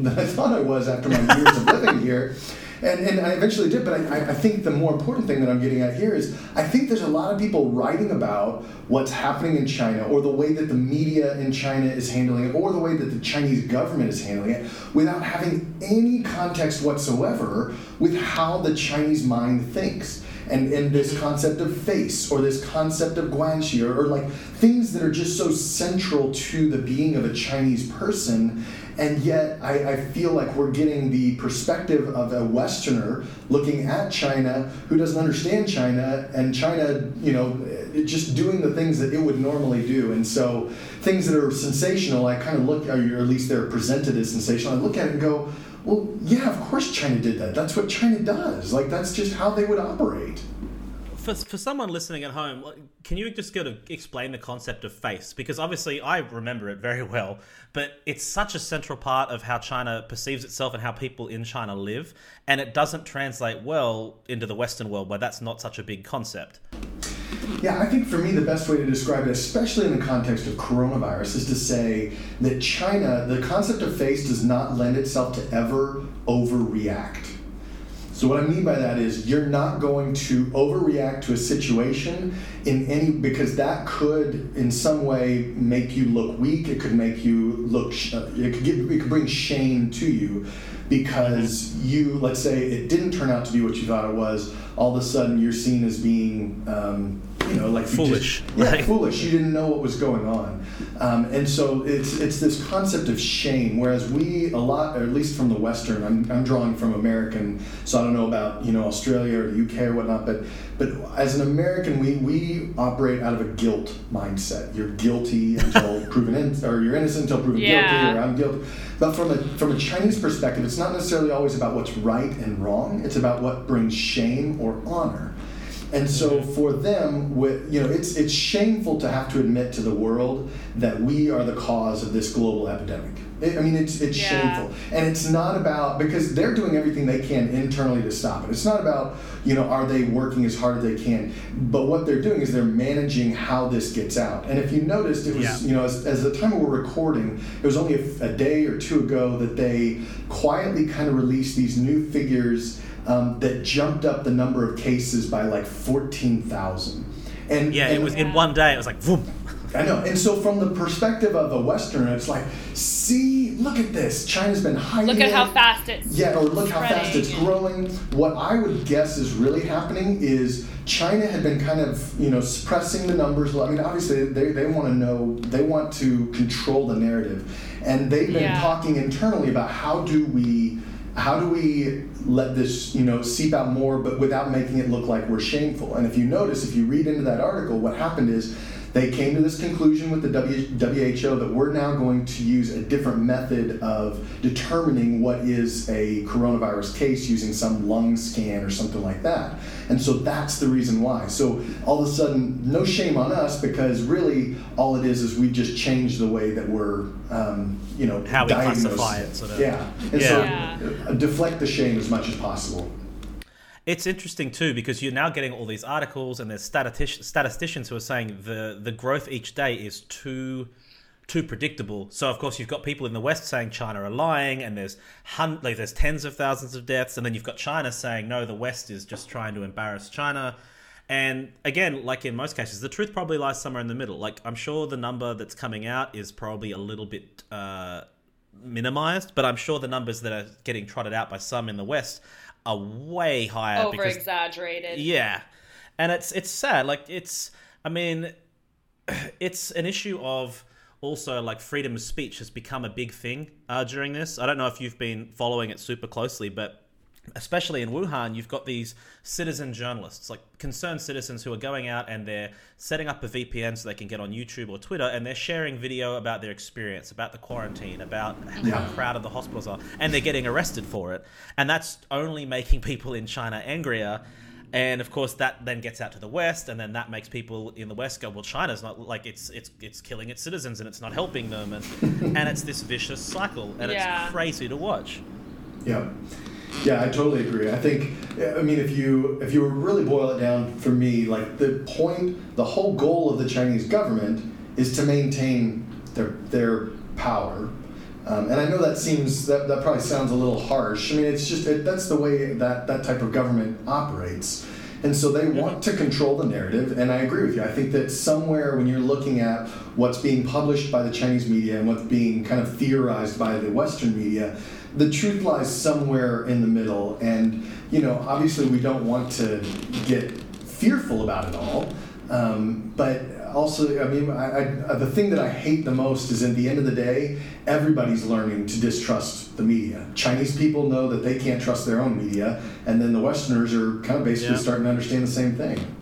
I was after my years of living here. And I eventually did, but I think the more important thing that I'm getting at here is I think there's a lot of people writing about what's happening in China, or the way that the media in China is handling it, or the way that the Chinese government is handling it, without having any context whatsoever with how the Chinese mind thinks. And this concept of face, or this concept of guanxi, or like things that are just so central to the being of a Chinese person. And yet I feel like we're getting the perspective of a Westerner looking at China who doesn't understand China, and China, just doing the things that it would normally do. And so things that are sensational, I kind of look, or at least they're presented as sensational, I look at it and go, well, yeah, of course China did that. That's what China does. Like, that's just how they would operate. For someone listening at home, can you just go to explain the concept of face? Because obviously I remember it very well, but it's such a central part of how China perceives itself and how people in China live, and it doesn't translate well into the Western world where that's not such a big concept. Yeah, I think for me the best way to describe it, especially in the context of coronavirus, is to say that China, the concept of face does not lend itself to ever overreact. So what I mean by that is you're not going to overreact to a situation because that could in some way make you look weak. It could make you look, it could bring shame to you because let's say it didn't turn out to be what you thought it was. All of a sudden you're seen as being, like foolish. Foolish. You didn't know what was going on. And so it's this concept of shame, whereas we, a lot, or at least from the Western, I'm drawing from American, so I don't know about, Australia or the UK or whatnot, but as an American, we operate out of a guilt mindset. You're guilty until proven innocent, or you're innocent until proven guilty, or I'm guilty. But from a Chinese perspective, it's not necessarily always about what's right and wrong. It's about what brings shame or honor. And so for them, it's shameful to have to admit to the world that we are the cause of this global epidemic. It's shameful. And it's not about, because they're doing everything they can internally to stop it. It's not about, are they working as hard as they can? But what they're doing is they're managing how this gets out. And if you noticed, it was, as the time we're recording, it was only a day or two ago that they quietly kind of released these new figures that jumped up the number of cases by like 14,000. And it was in one day. It was like, boom. I know. And so from the perspective of a Westerner, it's like, see, look at this. China's been hiding Look at how fast it's or look how fast it's growing. What I would guess is really happening is China had been kind of, suppressing the numbers. I mean, obviously, they want to know, they want to control the narrative. And they've been talking internally about how do we let this, seep out more, but without making it look like we're shameful. And if you notice, if you read into that article, what happened is they came to this conclusion with the WHO that we're now going to use a different method of determining what is a coronavirus case using some lung scan or something like that. And so that's the reason why. So all of a sudden, no shame on us, because really all it is we just changed the way that we're, how we classify it. Sort of. Yeah. And so deflect the shame as much as possible. It's interesting too, because you're now getting all these articles, and there's statisticians who are saying the growth each day is too predictable. So of course you've got people in the West saying China are lying, and there's tens of thousands of deaths, and then you've got China saying no, the West is just trying to embarrass China. And again, like in most cases, the truth probably lies somewhere in the middle. Like, I'm sure the number that's coming out is probably a little bit minimized, but I'm sure the numbers that are getting trotted out by some in the West are way higher. Over-exaggerated. Yeah. And it's sad. Like, it's an issue of also, like, freedom of speech has become a big thing during this. I don't know if you've been following it super closely, but especially in Wuhan, you've got these citizen journalists, like concerned citizens who are going out and they're setting up a VPN so they can get on YouTube or Twitter, and they're sharing video about their experience, about the quarantine, about how crowded the hospitals are, and they're getting arrested for it. And that's only making people in China angrier. And of course, that then gets out to the West, and then that makes people in the West go, well, China's not, like, it's killing its citizens and it's not helping them. And it's this vicious cycle, and it's crazy to watch. Yeah. Yeah, I totally agree. I think, I mean, if you were really boil it down for me, like the whole goal of the Chinese government is to maintain their power. And I know that probably sounds a little harsh. I mean, it's just, that's the way that type of government operates. And so they want to control the narrative, and I agree with you. I think that somewhere when you're looking at what's being published by the Chinese media and what's being kind of theorized by the Western media, the truth lies somewhere in the middle. And, obviously we don't want to get fearful about it all. But also, I mean, the thing that I hate the most is at the end of the day, everybody's learning to distrust the media. Chinese people know that they can't trust their own media, and then the Westerners are kind of basically starting to understand the same thing.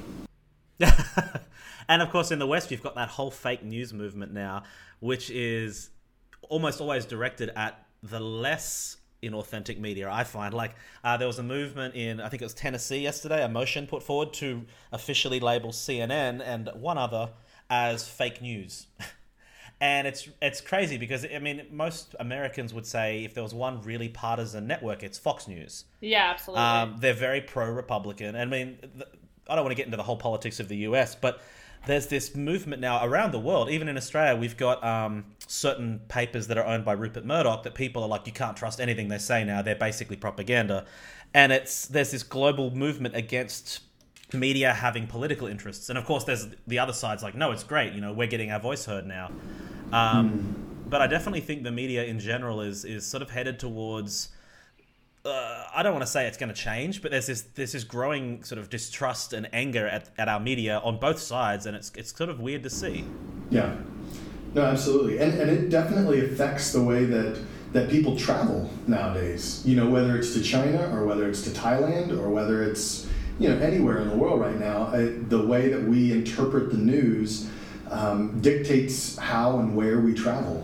And of course, in the West, you've got that whole fake news movement now, which is almost always directed at the less inauthentic media, I find. Like, there was a movement in, I think it was Tennessee yesterday, a motion put forward to officially label CNN and one other as fake news. And it's crazy because, I mean, most Americans would say if there was one really partisan network, it's Fox News. Yeah, absolutely. They're very pro-Republican. I mean, I don't want to get into the whole politics of the US, but there's this movement now around the world. Even in Australia, we've got certain papers that are owned by Rupert Murdoch that people are like, you can't trust anything they say now. They're basically propaganda. And there's this global movement against media having political interests. And of course, there's the other side's like, no, it's great. We're getting our voice heard now. But I definitely think the media in general is sort of headed towards... I don't want to say it's going to change, but there's this growing sort of distrust and anger at our media on both sides, and it's sort of weird to see. Yeah, no, absolutely, and it definitely affects the way that people travel nowadays. Whether it's to China or whether it's to Thailand or whether it's anywhere in the world right now, the way that we interpret the news dictates how and where we travel.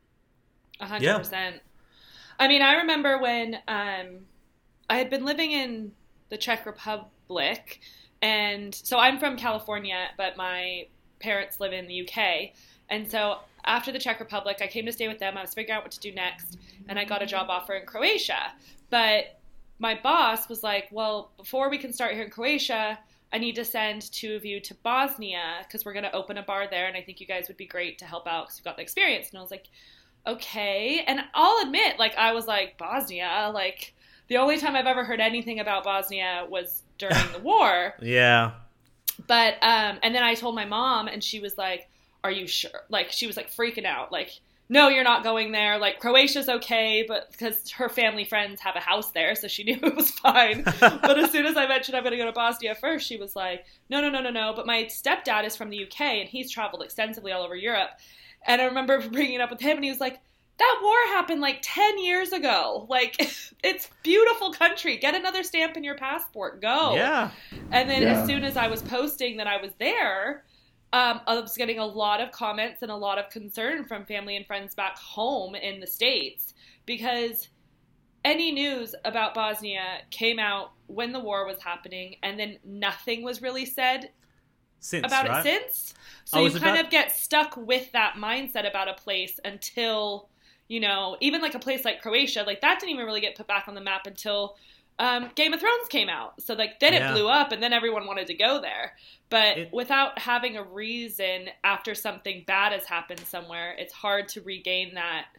100%. I mean, I remember when I had been living in the Czech Republic, and so I'm from California, but my parents live in the UK. And so after the Czech Republic, I came to stay with them. I was figuring out what to do next, and I got a job offer in Croatia. But my boss was like, well, before we can start here in Croatia, I need to send two of you to Bosnia because we're going to open a bar there, and I think you guys would be great to help out because you've got the experience. And I was like, okay. And I'll admit, like, I was like, Bosnia? Like, the only time I've ever heard anything about Bosnia was during the war. Yeah. But, and then I told my mom, and she was like, are you sure? Like, she was, like, freaking out. Like, no, you're not going there. Like, Croatia's okay, but because her family friends have a house there, so she knew it was fine. But as soon as I mentioned I'm going to go to Bosnia first, she was like, no. But my stepdad is from the UK, and he's traveled extensively all over Europe. And I remember bringing it up with him, and he was like, that war happened like 10 years ago. Like, it's beautiful country. Get another stamp in your passport. Go. Yeah. And then as soon as I was posting that I was there, I was getting a lot of comments and a lot of concern from family and friends back home in the States because any news about Bosnia came out when the war was happening, and then nothing was really said about it since. So you kind of get stuck with that mindset about a place until, even like a place like Croatia, like that didn't even really get put back on the map until Game of Thrones came out. So like then it blew up and then everyone wanted to go there. But without having a reason after something bad has happened somewhere, it's hard to regain that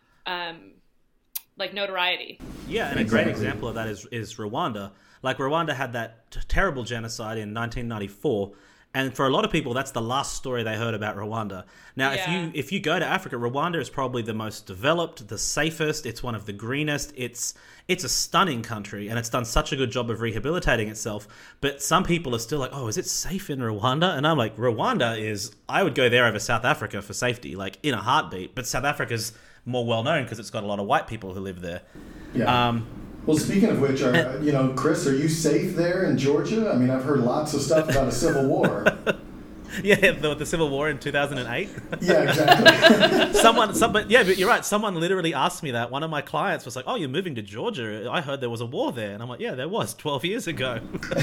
like notoriety. Yeah, and a great example of that is Rwanda. Like Rwanda had that terrible genocide in 1994. And for a lot of people, that's the last story they heard about Rwanda. Now, if you go to Africa, Rwanda is probably the most developed, the safest. It's one of the greenest. It's a stunning country, and it's done such a good job of rehabilitating itself. But some people are still like, oh, is it safe in Rwanda? And I'm like, Rwanda is... I would go there over South Africa for safety, like in a heartbeat. But South Africa's more well-known because it's got a lot of white people who live there. Yeah. Well, speaking of which, Chris, are you safe there in Georgia? I mean, I've heard lots of stuff about a civil war. Yeah, the Civil War in 2008. Yeah, exactly. Yeah, but you're right. Someone literally asked me that. One of my clients was like, "Oh, you're moving to Georgia? I heard there was a war there." And I'm like, "Yeah, there was 12 years ago."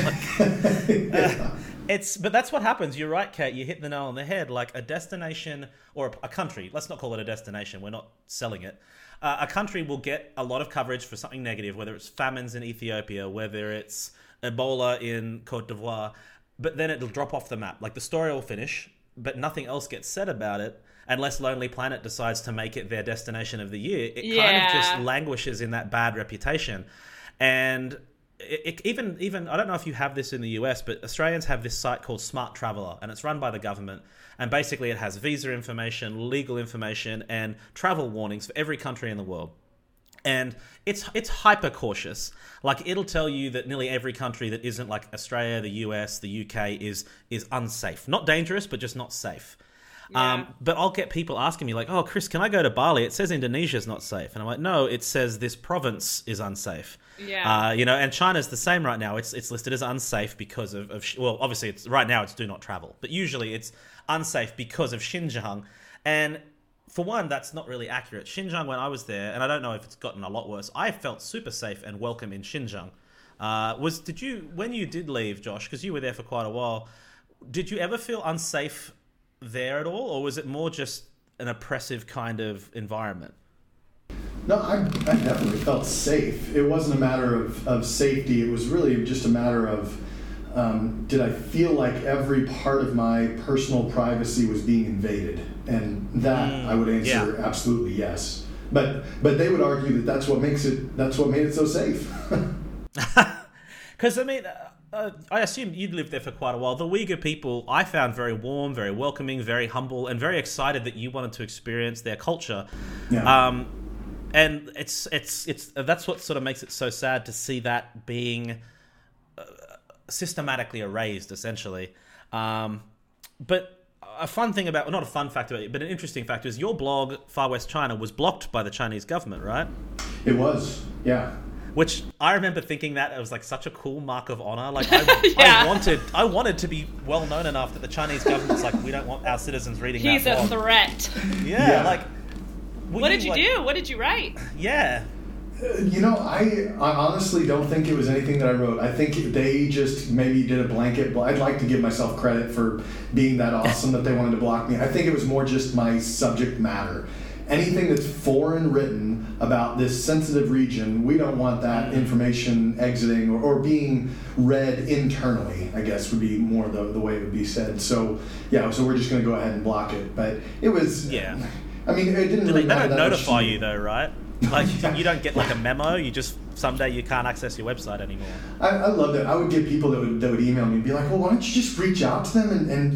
But that's what happens. You're right, Kate. You hit the nail on the head. Like a destination or a country. Let's not call it a destination. We're not selling it. A country will get a lot of coverage for something negative, whether it's famines in Ethiopia, whether it's Ebola in Cote d'Ivoire. But then it'll drop off the map. Like the story will finish, but nothing else gets said about it unless Lonely Planet decides to make it their destination of the year. It kind of just languishes in that bad reputation. And even I don't know if you have this in the US, but Australians have this site called Smart Traveller, and it's run by the government. And basically it has visa information, legal information, and travel warnings for every country in the world. And it's hyper cautious. Like it'll tell you that nearly every country that isn't like Australia, the US, the UK is unsafe. Not dangerous, but just not safe. Yeah. But I'll get people asking me like, "Oh, Chris, can I go to Bali? It says Indonesia's not safe." And I'm like, "No, it says this province is unsafe." Yeah. And China's the same right now. It's listed as unsafe because of well, obviously it's right now it's do not travel, but usually it's unsafe because of Xinjiang. And for one, that's not really accurate. Xinjiang, when I was there, and I don't know if it's gotten a lot worse, I felt super safe and welcome in Xinjiang. When you did leave, Josh, because you were there for quite a while, did you ever feel unsafe there at all, or was it more just an oppressive kind of environment? No, I definitely felt safe. It wasn't a matter of safety. It was really just a matter of did I feel like every part of my personal privacy was being invaded? And that I would answer absolutely yes. But they would argue that that's what made it so safe. Because I mean, I assume you'd lived there for quite a while. The Uyghur people I found very warm, very welcoming, very humble, and very excited that you wanted to experience their culture. Yeah. And it's that's what sort of makes it so sad to see that being systematically erased, essentially. But a fun thing about, not a fun fact about it, but an interesting fact is your blog, Far West China, was blocked by the Chinese government, right? It was, yeah. Which I remember thinking that it was like such a cool mark of honor. Like I wanted to be well known enough that the Chinese government's like, we don't want our citizens reading He's that blog. He's a threat. Yeah, like. What did you do? What did you write? Yeah. I honestly don't think it was anything that I wrote. I think they just maybe did a blanket. I'd like to give myself credit for being that awesome that they wanted to block me. I think it was more just my subject matter. Anything that's foreign written about this sensitive region, we don't want that information exiting or being read internally, I guess would be more the way it would be said. So we're just going to go ahead and block it. But it was... Yeah. I mean, it didn't really matter. They don't notify you though, right? Like you don't get like a memo. You just someday you can't access your website anymore. I love that. I would get people that would email me and be like, "Well, why don't you just reach out to them and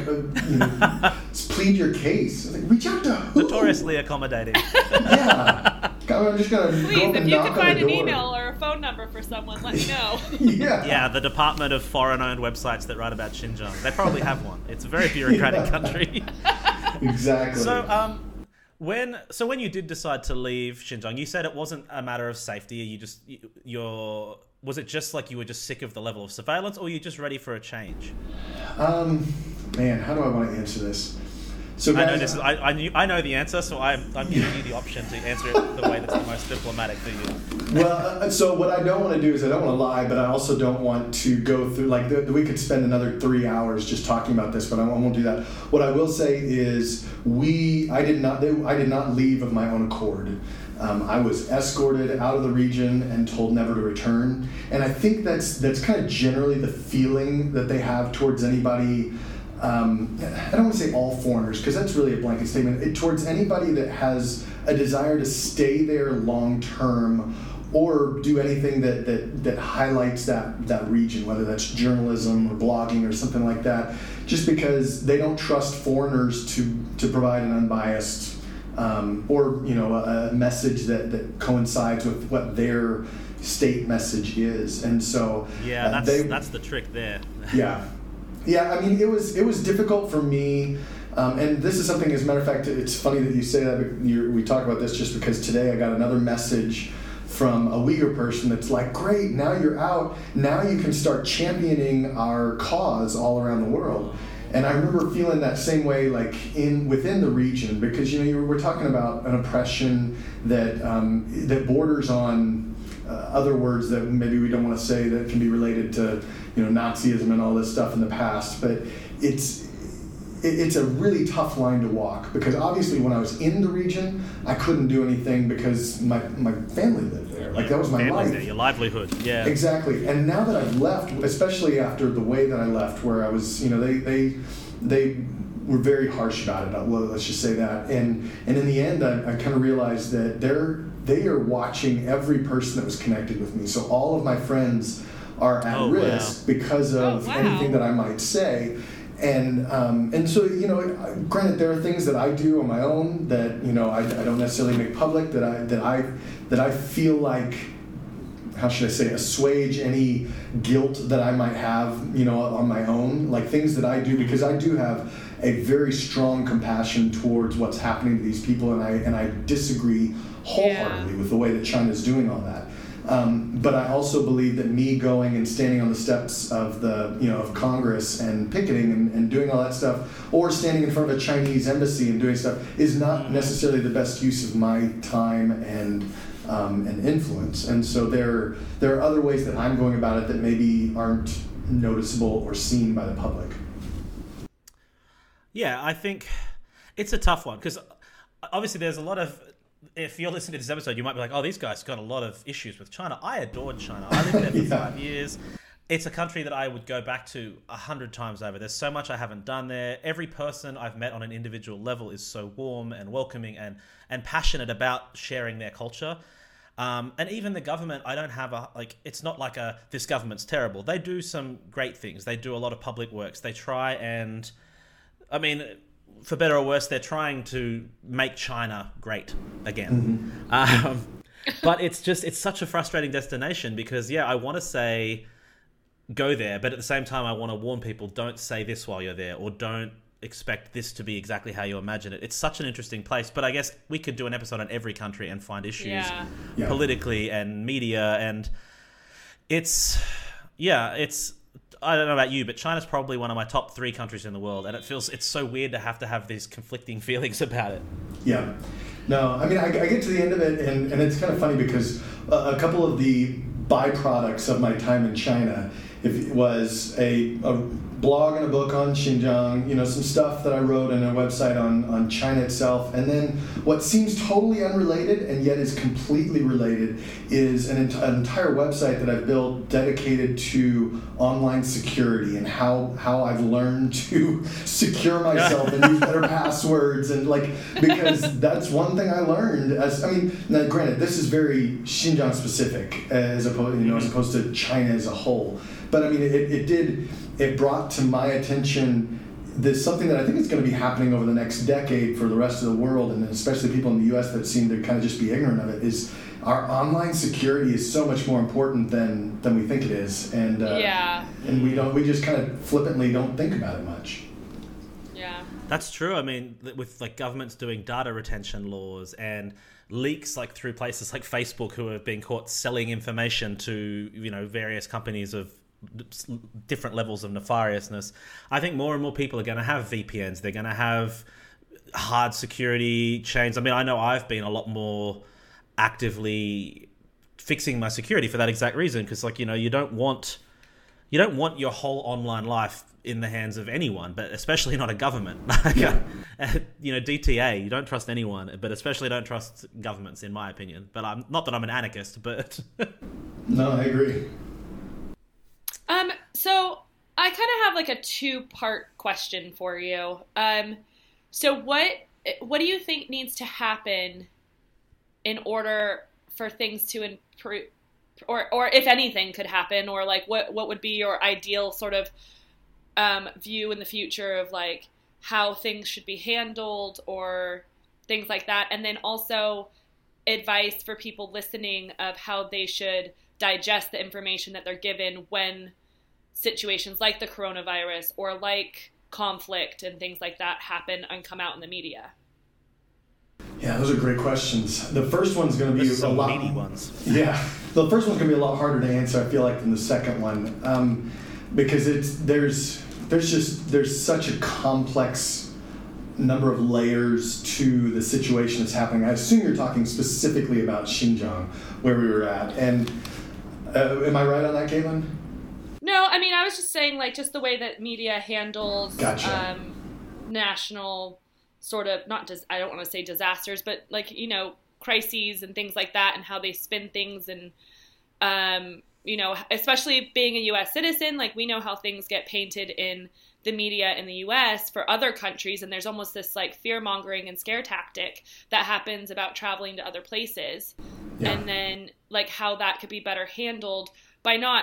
plead your case?" Like, reach out to who? Notoriously accommodating. Yeah. I'm just gonna please, go up and if you knock could find on the an door. email or a phone number for someone, let me know. Yeah, the Department of Foreign-Owned Websites that write about Xinjiang. They probably have one. It's a very bureaucratic country. Exactly. So, when you did decide to leave Xinjiang, you said it wasn't a matter of safety. Was it just like you were just sick of the level of surveillance, or were you just ready for a change? Man, how do I want to answer this? So guys, I know the answer, so I'm giving you the option to answer it the way that's the most diplomatic for you. Well, so what I don't want to do is I don't want to lie, but I also don't want to go through we could spend another 3 hours just talking about this, but I won't do that. What I will say is I did not leave of my own accord. I was escorted out of the region and told never to return, and I think that's kind of generally the feeling that they have towards anybody. I don't want to say all foreigners, because that's really a blanket statement. Towards anybody that has a desire to stay there long term or do anything that highlights that region, whether that's journalism or blogging or something like that, just because they don't trust foreigners to provide an unbiased or a message that coincides with what their state message is. And so that's the trick there. Yeah, I mean, it was difficult for me, and this is something, as a matter of fact, it's funny that you say that. We talk about this just because today I got another message from a Uyghur person that's like, great, now you're out, now you can start championing our cause all around the world. And I remember feeling that same way, like within the region, because we're talking about an oppression that that borders on other words that maybe we don't want to say that can be related to Nazism and all this stuff in the past, but it's a really tough line to walk, because obviously when I was in the region, I couldn't do anything because my family lived there. Like, that was my life. There, your livelihood. Yeah. Exactly. And now that I've left, especially after the way that I left, where I was, they were very harsh about it. Well, let's just say that. And in the end, I kind of realized that they are watching every person that was connected with me. So all of my friends are at risk because of anything that I might say. And so, granted, there are things that I do on my own that, I don't necessarily make public, that I feel like, how should I say, assuage any guilt that I might have, on my own, like things that I do, because I do have a very strong compassion towards what's happening to these people, and I disagree wholeheartedly with the way that China's doing all that. But I also believe that me going and standing on the steps of of Congress and picketing and doing all that stuff, or standing in front of a Chinese embassy and doing stuff, is not necessarily the best use of my time and influence. And so there are other ways that I'm going about it that maybe aren't noticeable or seen by the public. Yeah, I think it's a tough one, because obviously there's a lot of, if you're listening to this episode, you might be like, oh, these guys got a lot of issues with China. I adored China. I lived there for 5 years. It's a country that I would go back to 100 times over. There's so much I haven't done there. Every person I've met on an individual level is so warm and welcoming and passionate about sharing their culture. And even the government, I don't have it's not like this government's terrible. They do some great things. They do a lot of public works. They try and, for better or worse, they're trying to make China great again. Mm-hmm. But it's such a frustrating destination, because, I want to say go there, but at the same time, I want to warn people, don't say this while you're there, or don't expect this to be exactly how you imagine it. It's such an interesting place, but I guess we could do an episode on every country and find issues politically and media, and it's I don't know about you, but China's probably one of my top 3 countries in the world, and it's so weird to have these conflicting feelings about it. Yeah. No, I get to the end of it, and it's kind of funny, because a couple of the byproducts of my time in China, if it was a blog and a book on Xinjiang, some stuff that I wrote and a website on China itself, and then what seems totally unrelated and yet is completely related is an entire website that I've built dedicated to online security and how I've learned to secure myself and use better passwords, and because that's one thing I learned now granted, this is very Xinjiang specific as opposed to China as a whole, but it brought to my attention something that I think is going to be happening over the next decade for the rest of the world, and especially people in the U.S. that seem to kind of just be ignorant of it, is our online security is so much more important than we think it is, and we just kind of flippantly don't think about it much. Yeah, that's true. With governments doing data retention laws and leaks through places like Facebook, who have been caught selling information to various companies of different levels of nefariousness. I think more and more people are going to have VPNs. They're going to have hard security chains. I know I've been a lot more actively fixing my security for that exact reason, because you don't want your whole online life in the hands of anyone, but especially not a government. DTA, you don't trust anyone, but especially don't trust governments, in my opinion. But I'm not that I'm an anarchist, but no, I agree. So I kind of have a 2-part question for you. So what do you think needs to happen in order for things to improve, or if anything could happen, or what would be your ideal sort of view in the future of how things should be handled or things like that, and then also advice for people listening of how they should digest the information that they're given when situations like the coronavirus or conflict and things like that happen and come out in the media? Yeah, Yeah, those are great questions. The first one's going to be a lot meaty ones. Yeah, the first one's going to be a lot harder to answer, I feel like, than the second one, because there's such a complex number of layers to the situation that's happening. I assume you're talking specifically about Xinjiang, where we were at, and am I right on that, Caitlin? No, I mean, I was just saying, like, just the way that media handles Gotcha. national sort of, I don't want to say disasters, but, like, you know, crises and things like that, and how they spin things, and, you know, especially being a U.S. citizen, like, we know how things get painted in the media in the U.S. for other countries, and there's almost this, like, fear-mongering and scare tactic that happens about traveling to other places, and then, like, how that could be better handled by not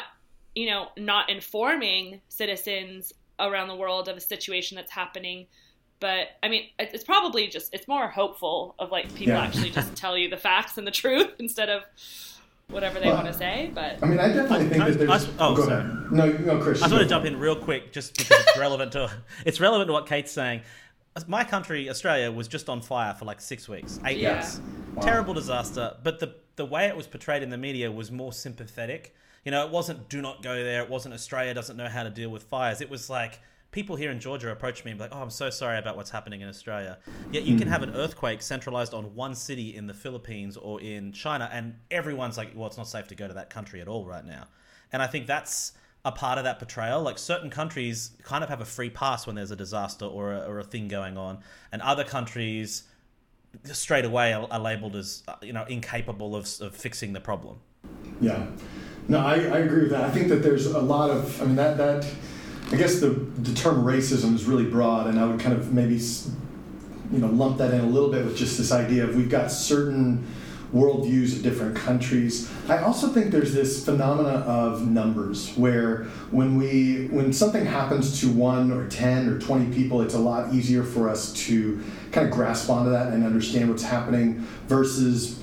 informing citizens around the world of a situation that's happening. But, I mean, it's probably it's more hopeful of, like, people actually just tell you the facts and the truth instead of whatever they want to say. But I mean, I definitely think that there's... go sorry. ahead. No, Chris. I just want to jump in real quick just because it's relevant to what Kate's saying. My country, Australia, was just on fire for like 6 weeks, 8 weeks. Wow. Terrible disaster. But the way it was portrayed in the media was more sympathetic. You know, it wasn't do not go there. It wasn't Australia doesn't know how to deal with fires. It was like people here in Georgia approach me and be like, oh, I'm so sorry about what's happening in Australia. Yet you can have an earthquake centralized on one city in the Philippines or in China, and everyone's like, well, it's not safe to go to that country at all right now. And I think that's a part of that portrayal. Like, certain countries kind of have a free pass when there's a disaster or a thing going on, and other countries straight away are labeled as, incapable of fixing the problem. Yeah. No, I agree with that. I think that there's a lot of, I mean, that I guess the term racism is really broad, and I would kind of maybe, lump that in a little bit with just this idea of we've got certain worldviews of different countries. I also think there's this phenomena of numbers where when something happens to 1 or 10 or 20 people, it's a lot easier for us to kind of grasp onto that and understand what's happening versus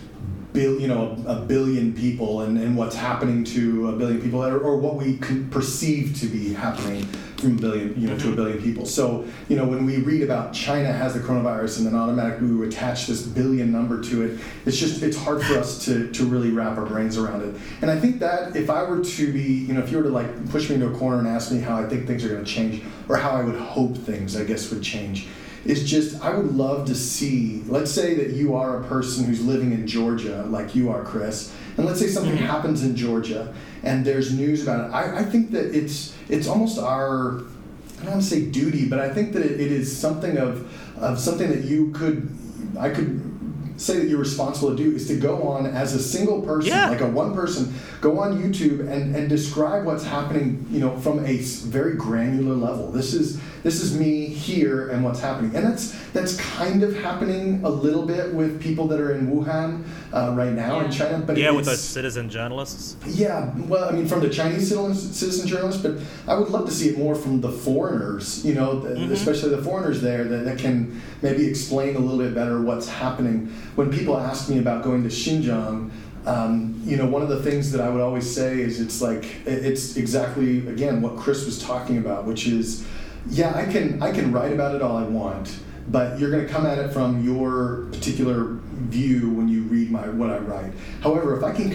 a billion people and what's happening to a billion people, or what we can perceive to be happening from a billion, to a billion people. So, when we read about China has the coronavirus and then automatically we attach this billion number to it, it's hard for us to really wrap our brains around it. And I think that if I were to be, if you were to like push me into a corner and ask me how I think things are going to change, or how I would hope things, I guess, would change, is just, I would love to see, let's say that you are a person who's living in Georgia, like you are, Chris, and let's say something happens in Georgia, and there's news about it. I think that it's almost our, I don't want to say duty, but I think that it is something of something that I could say that you're responsible to do, is to go on as a single person, like a one person, go on YouTube and describe what's happening, from a very granular level. This is me here and what's happening. And that's kind of happening a little bit with people that are in Wuhan right now in China. But with those citizen journalists. Yeah, well, I mean, from the Chinese citizen journalists, but I would love to see it more from the foreigners, especially the foreigners there that can maybe explain a little bit better what's happening. When people ask me about going to Xinjiang, one of the things that I would always say is it's exactly, again, what Chris was talking about, which is, I can write about it all I want, but you're going to come at it from your particular view when you read what I write. However, if I can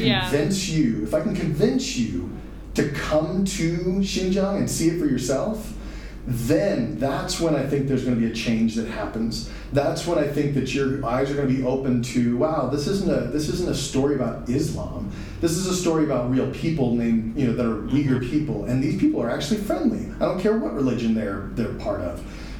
convince you to come to Xinjiang and see it for yourself, then that's when I think there's going to be a change that happens. That's when I think that your eyes are going to be open to, wow, this isn't a story about Islam. This is a story about real people named, that are Uyghur people, and these people are actually friendly. I don't care what religion they're part of,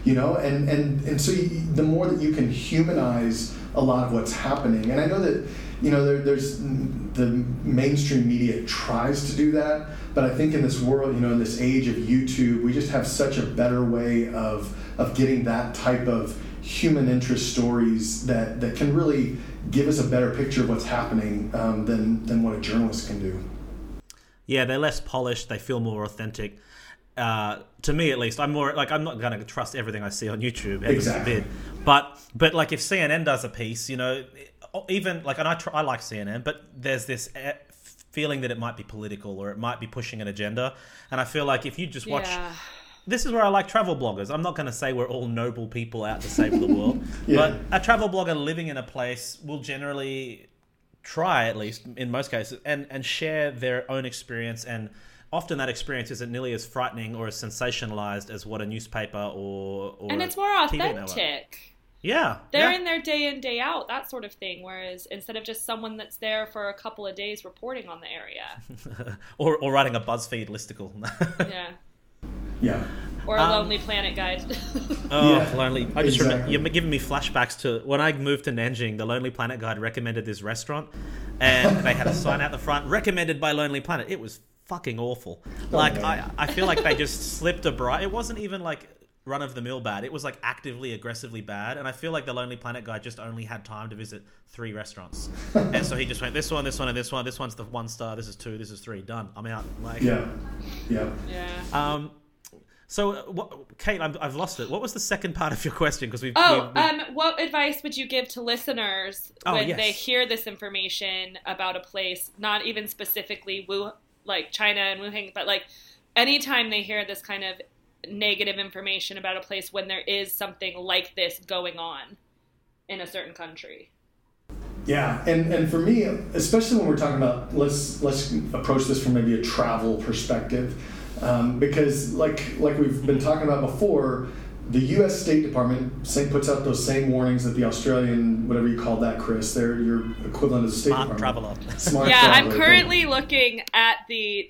and so the more that you can humanize a lot of what's happening, and I know that there's the mainstream media tries to do that, but I think in this world, in this age of YouTube, we just have such a better way of getting that type of human interest stories that can really give us a better picture of what's happening than what a journalist can do. Yeah, they're less polished. They feel more authentic. To me, at least, I'm more like, I'm not going to trust everything I see on YouTube. Exactly. But like if CNN does a piece, even like, and I like CNN, but there's this feeling that it might be political or it might be pushing an agenda. And I feel like if you just watch this is where I like travel bloggers. I'm not going to say we're all noble people out to save the world, but a travel blogger living in a place will generally try, at least in most cases, and share their own experience. And often that experience isn't nearly as frightening or as sensationalized as what a newspaper or and it's more authentic. Yeah. They're in there day in, day out, that sort of thing. Whereas instead of just someone that's there for a couple of days reporting on the area. or writing a BuzzFeed listicle. Yeah. Yeah. Or a Lonely Planet guide. Lonely. I just remember, you're giving me flashbacks to when I moved to Nanjing. The Lonely Planet guide recommended this restaurant, and they had a sign out the front, recommended by Lonely Planet. It was fucking awful. I feel like they just slipped a bright. It wasn't even like run-of-the-mill bad. It was like actively, aggressively bad. And I feel like the Lonely Planet guy just only had time to visit 3 restaurants. And so he just went, this one, this one, and this one. This one's the 1 star. This is 2. This is 3. Done. I'm out. Like, yeah. So, Kate, I've lost it. What was the second part of your question? Because what advice would you give to listeners when they hear this information about a place, not even specifically like China and Wuhan, but like anytime they hear this kind of negative information about a place when there is something like this going on in a certain country? Yeah, and for me, especially when we're talking about, let's approach this from maybe a travel perspective, because like we've been talking about before, the U.S. State Department puts out those same warnings that the Australian, whatever you call that, Chris, they're your equivalent of the State Department. Smart traveler. I'm currently looking at the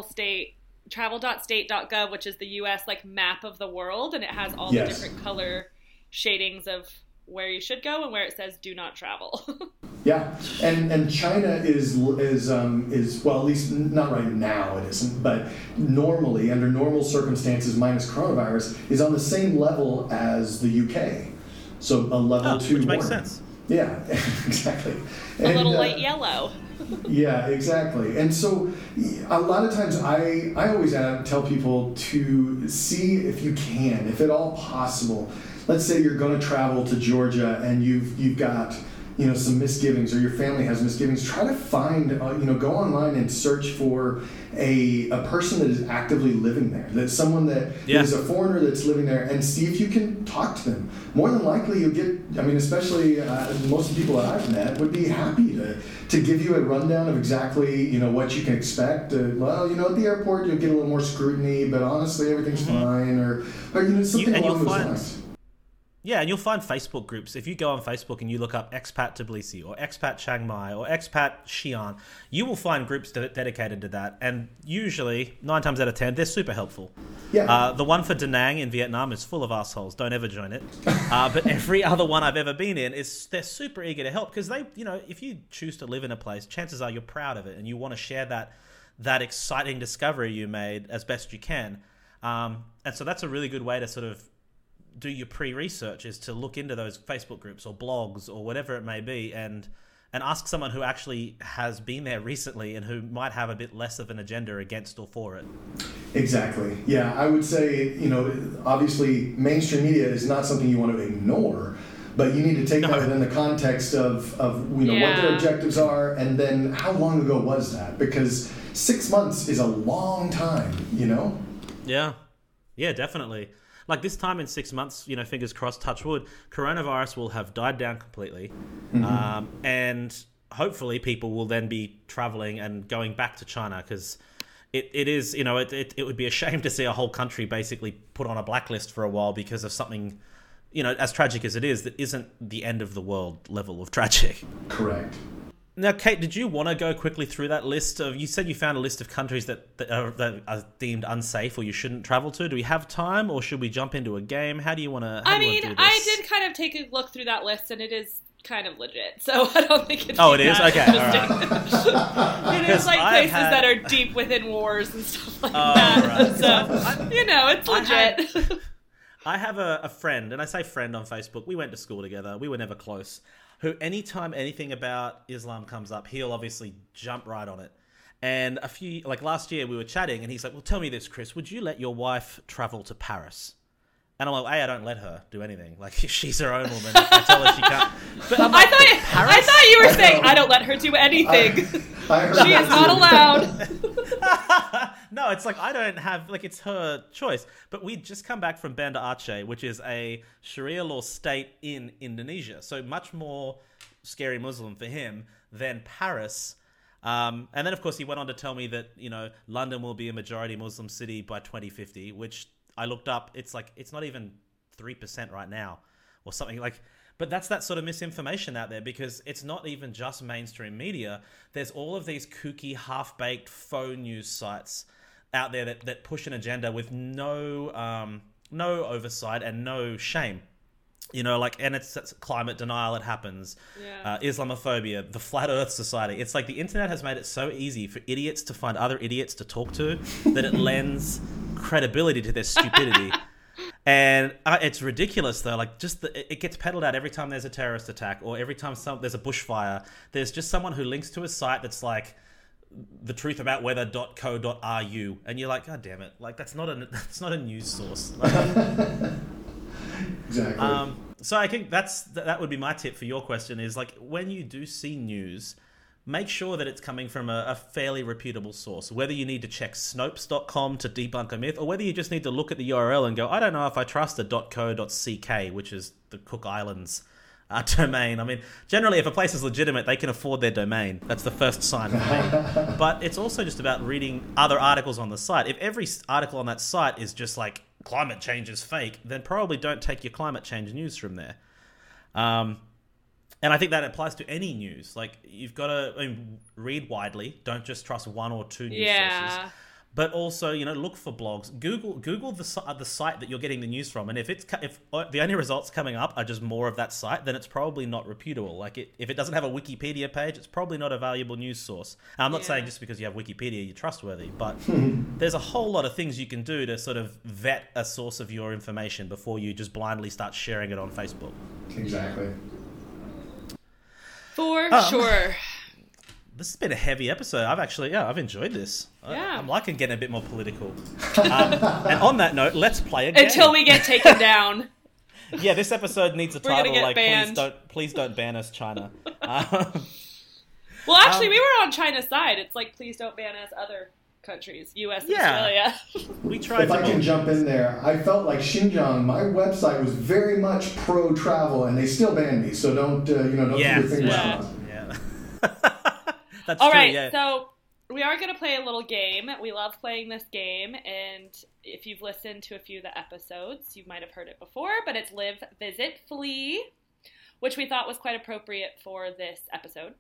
travel.state.gov, which is the U.S. like map of the world, and it has all the different color shadings of where you should go and where it says do not travel. Yeah, and China is well, at least not right now it isn't, but normally under normal circumstances minus coronavirus is on the same level as the UK, so a level 2 which warning. makes sense. Yeah, exactly. A little light yellow. Yeah, exactly. And so a lot of times I always tell people to see if you can, if at all possible. Let's say you're going to travel to Georgia and you've got some misgivings, or your family has misgivings. Try to find go online and search for a person that is actively living there. That's someone that is a foreigner that's living there, and see if you can talk to them. More than likely you'll get, especially most of the people that I've met would be happy to give you a rundown of exactly what you can expect. At the airport you'll get a little more scrutiny, but honestly everything's fine, or something along those lines. Yeah, and you'll find Facebook groups. If you go on Facebook and you look up Expat Tbilisi or Expat Chiang Mai or Expat Xi'an, you will find groups dedicated to that. And usually, 9 times out of 10, they're super helpful. Yeah. The one for Da Nang in Vietnam is full of assholes. Don't ever join it. But every other one I've ever been in, they're super eager to help, because they, if you choose to live in a place, chances are you're proud of it and you want to share that exciting discovery you made as best you can. And so that's a really good way to sort of do your pre-research, is to look into those Facebook groups or blogs or whatever it may be, and ask someone who actually has been there recently and who might have a bit less of an agenda against or for it. Exactly. Yeah, I would say, obviously mainstream media is not something you want to ignore, but you need to take that within the context of what their objectives are, and then how long ago was that? Because 6 months is a long time, Yeah. Yeah, definitely. Like this time in 6 months, fingers crossed, touch wood, coronavirus will have died down completely. Mm-hmm. And hopefully people will then be traveling and going back to China, because it is, it would be a shame to see a whole country basically put on a blacklist for a while because of something, as tragic as it is, that isn't the end of the world level of tragic. Correct. Now, Kate, did you want to go quickly through that list of? You said you found a list of countries that are deemed unsafe or you shouldn't travel to. Do we have time, or should we jump into a game? How do you want to? I did kind of take a look through that list, and it is kind of legit. So I don't think it's. Oh, it is? Okay. All right. It is like places that are deep within wars and stuff like that. Right. So it's legit. I have a friend, and I say friend on Facebook. We went to school together. We were never close. Who, anytime anything about Islam comes up, he'll obviously jump right on it. And last year we were chatting, and he's like, well, tell me this, Chris, would you let your wife travel to Paris? And I'm like, I don't let her do anything. Like, she's her own woman. I tell her she can't. But I'm like, I thought you were saying, I don't let her do anything. She is not allowed. No, it's like I don't have, like, it's her choice. But we'd just come back from Banda Aceh, which is a Sharia law state in Indonesia. So much more scary Muslim for him than Paris. And then, of course, he went on to tell me that, you know, London will be a majority Muslim city by 2050, which I looked up. It's like, it's not even 3% right now or something like. But that's that sort of misinformation out there, because it's not even just mainstream media. There's all of these kooky, half-baked faux news sites out there that push an agenda with no oversight and no shame. You know, like, and it's climate denial, it happens. Yeah. Islamophobia, the Flat Earth Society. It's like the internet has made it so easy for idiots to find other idiots to talk to that it lends credibility to their stupidity. And it's ridiculous, though. Like, just it gets peddled out every time there's a terrorist attack, or every time there's a bushfire. There's just someone who links to a site that's like thetruthaboutweather.co.ru, and you're like, God damn it! Like, that's not a news source. Like, exactly. So I think that would be my tip for your question, is like, when you do see news, make sure that it's coming from a fairly reputable source, whether you need to check Snopes.com to debunk a myth, or whether you just need to look at the URL and go, I don't know if I trust the .co.ck, which is the Cook Islands domain. I mean, generally, if a place is legitimate, they can afford their domain. That's the first sign for me. But it's also just about reading other articles on the site. If every article on that site is just like, climate change is fake, then probably don't take your climate change news from there. And I think that applies to any news. Like, you've got to read widely. Don't just trust one or two news sources. But also, you know, look for blogs. Google the site that you're getting the news from. And if the only results coming up are just more of that site, then it's probably not reputable. Like, if it doesn't have a Wikipedia page, it's probably not a valuable news source. And I'm not saying just because you have Wikipedia, you're trustworthy. But there's a whole lot of things you can do to sort of vet a source of your information before you just blindly start sharing it on Facebook. Exactly. For sure. This has been a heavy episode. I've enjoyed this. Yeah. I'm liking getting a bit more political. And on that note, let's play a game. Until we get taken down. Yeah, this episode needs a title like banned. Please don't ban us, China. Well, actually, we were on China's side. It's like, please don't ban us, other countries, US and Australia. We tried. If I can jump in there, I felt like Xinjiang, my website was very much pro-travel, and they still banned me. So don't put your fingers on. Yeah. That's all true, right, yeah. so we are going to play a little game. We love playing this game, and if you've listened to a few of the episodes, you might have heard it before, but it's Live, Visit, Flee, which we thought was quite appropriate for this episode.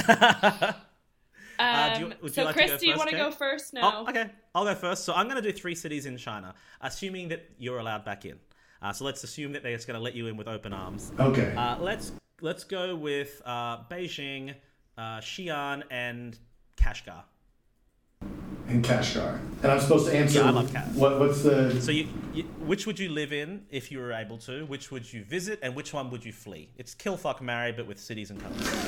Chris, do you want to go first? No. Oh, okay, I'll go first. So I'm going to do 3 cities in China, assuming that you're allowed back in. So let's assume that they're just going to let you in with open arms. Okay. Let's go with Beijing, Xi'an, and Kashgar. And Kashgar. And I'm supposed to answer. Yeah, I love Kashgar. What's the? So which would you live in if you were able to? Which would you visit, and which one would you flee? It's kill, fuck, marry, but with cities and countries.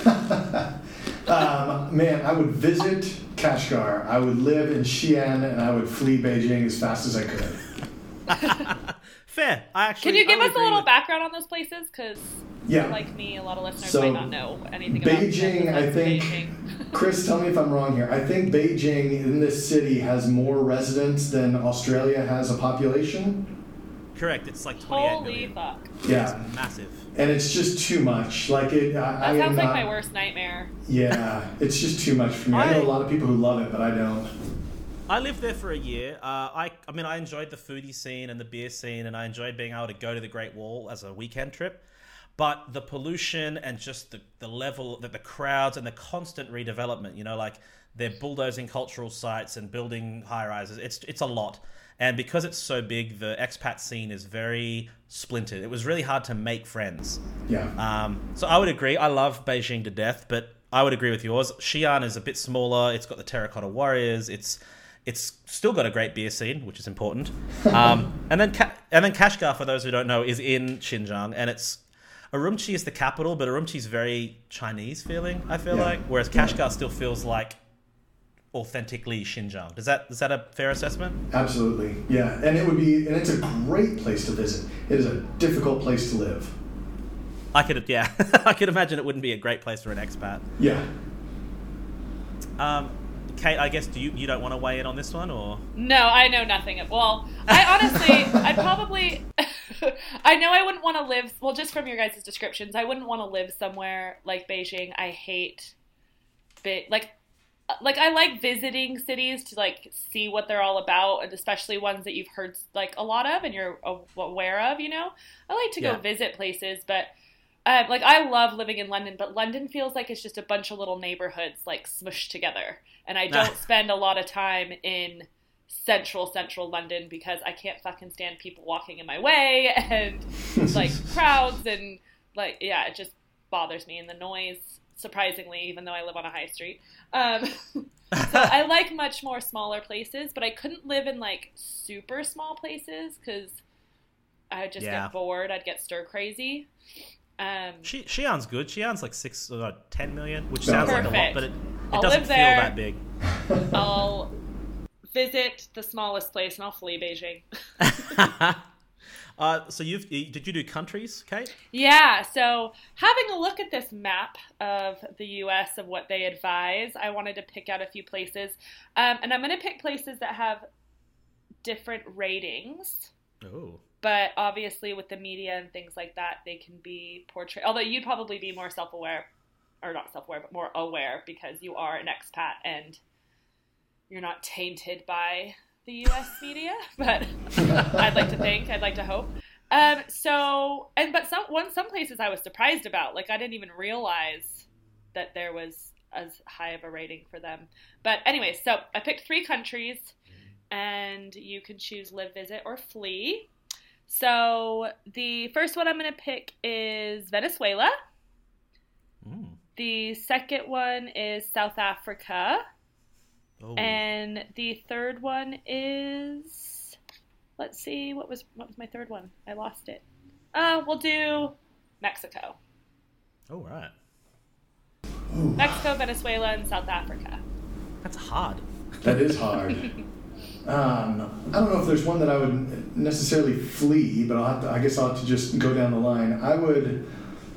Man, I would visit Kashgar. I would live in Xi'an, and I would flee Beijing as fast as I could. Fair. Can you give us a little background on those places? Because, yeah. like me, a lot of listeners might not know anything about Beijing. I think, Chris, tell me if I'm wrong here. I think Beijing in this city has more residents than Australia has a population. Correct. It's like 28 Holy million. fuck. Yeah. It's massive. And it's just too much. Like it. That sounds like my worst nightmare. Yeah, it's just too much for me. I know a lot of people who love it, but I don't. I lived there for a year. I enjoyed the foodie scene and the beer scene, and I enjoyed being able to go to the Great Wall as a weekend trip. But the pollution and just the level, the crowds and the constant redevelopment, like they're bulldozing cultural sites and building high-rises. It's a lot. And because it's so big, the expat scene is very splintered. It was really hard to make friends. Yeah. So I would agree. I love Beijing to death, but I would agree with yours. Xi'an is a bit smaller. It's got the terracotta warriors. It's still got a great beer scene, which is important. And then Kashgar, for those who don't know, is in Xinjiang, and Urumqi is the capital, but Urumqi is very Chinese feeling, I feel like, whereas Kashgar still feels like authentically Xinjiang. Is that a fair assessment? Absolutely, yeah. And it's a great place to visit. It is a difficult place to live. I could imagine it wouldn't be a great place for an expat. Yeah. Kate, I guess you don't want to weigh in on this one, or? No, I know nothing. Well, I honestly, I'd probably, I know I wouldn't want to live, well, just from your guys' descriptions, I wouldn't want to live somewhere like Beijing. I hate, like I like visiting cities to like see what they're all about, and especially ones that you've heard like a lot of and you're aware of, you know? I like to go visit places, but like I love living in London, but London feels like it's just a bunch of little neighborhoods like smushed together. And I don't spend a lot of time in central London because I can't fucking stand people walking in my way and like crowds and like, yeah, it just bothers me, and the noise, surprisingly, even though I live on a high street. So I like much more smaller places, but I couldn't live in like super small places because I'd just get bored. I'd get stir crazy. Xi'an's good. Xi'an's like 10 million, which sounds like a lot, but it I'll doesn't live feel there. that big. I'll visit the smallest place and I'll flee Beijing. So did you do countries, Kate? Yeah, so having a look at this map of the U.S. of what they advise, I wanted to pick out a few places. And I'm going to pick places that have different ratings. Oh. But obviously with the media and things like that, they can be portrayed. Although you'd probably be more self-aware, or not self-aware, but more aware because you are an expat and you're not tainted by the U.S. media. But I'd like to think, I'd like to hope. But some places I was surprised about. Like I didn't even realize that there was as high of a rating for them. But anyway, so I picked 3 countries, and you can choose live, visit, or flee. So the first one I'm going to pick is Venezuela. The second one is South Africa. Oh. And the third one is, let's see, what was my third one? I lost it. We'll do Mexico. Oh, right. Mexico, Venezuela, and South Africa. That's hard. That is hard. I don't know if there's one that I would necessarily flee, but I guess I'll have to just go down the line. I would,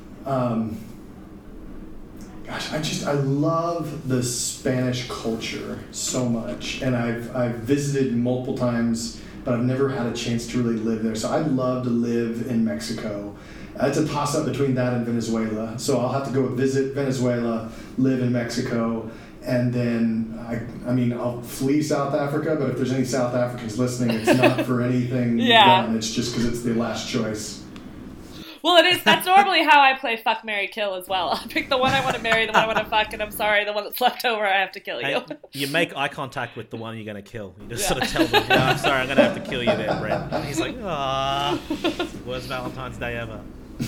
I love the Spanish culture so much, and I've visited multiple times, but I've never had a chance to really live there. So I'd love to live in Mexico. It's a toss-up between that and Venezuela. So I'll have to go visit Venezuela, live in Mexico, and then, I'll flee South Africa, but if there's any South Africans listening, it's not for anything done. It's just because it's the last choice. Well, it is. That's normally how I play fuck, marry, kill as well. I'll pick the one I want to marry, the one I want to fuck, and I'm sorry, the one that's left over, I have to kill you. You make eye contact with the one you're going to kill. You just sort of tell them, I'm sorry, I'm going to have to kill you there, Brent. And he's like, worst Valentine's Day ever.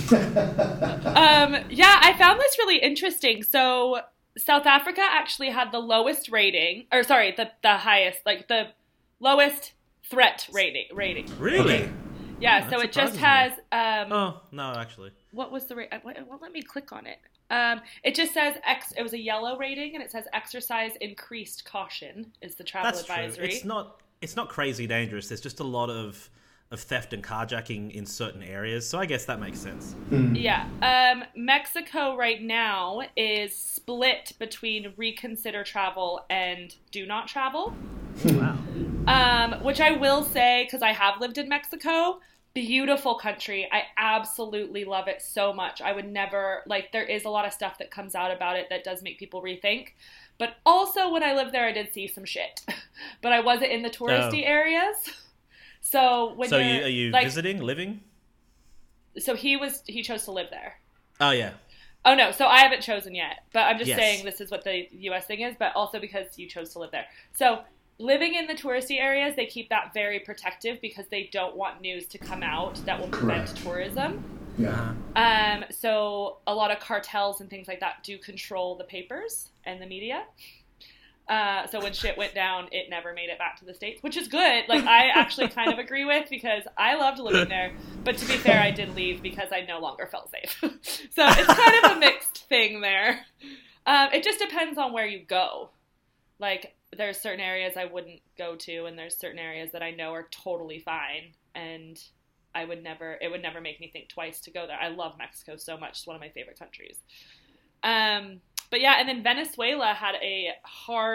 I found this really interesting. So South Africa actually had the lowest rating, or sorry, the highest, like the lowest threat rating. Really? Okay. Yeah, so it just has... oh, no, actually. What was the rate? Well, let me click on it. It just says, it was a yellow rating, and it says exercise increased caution is the travel advisory. True. It's not crazy dangerous. There's just a lot of theft and carjacking in certain areas, so I guess that makes sense. Yeah. Mexico right now is split between reconsider travel and do not travel. Wow. Which I will say, because I have lived in Mexico, beautiful country. I absolutely love it so much. I would never, there is a lot of stuff that comes out about it that does make people rethink. But also when I lived there, I did see some shit. But I wasn't in the touristy areas. So when are you visiting, living? So he chose to live there. Oh yeah. Oh no, so I haven't chosen yet, but I'm just saying this is what the U.S. thing is, but also because you chose to live there. So living in the touristy areas, they keep that very protective because they don't want news to come out that will prevent tourism. Yeah. So a lot of cartels and things like that do control the papers and the media. So when shit went down, it never made it back to the States, which is good. I actually kind of agree with, because I loved living there. But to be fair, I did leave because I no longer felt safe. So it's kind of a mixed thing there. It just depends on where you go. There's certain areas I wouldn't go to, and there's certain areas that I know are totally fine. And it would never make me think twice to go there. I love Mexico so much. It's one of my favorite countries. But yeah, and then Venezuela had a hard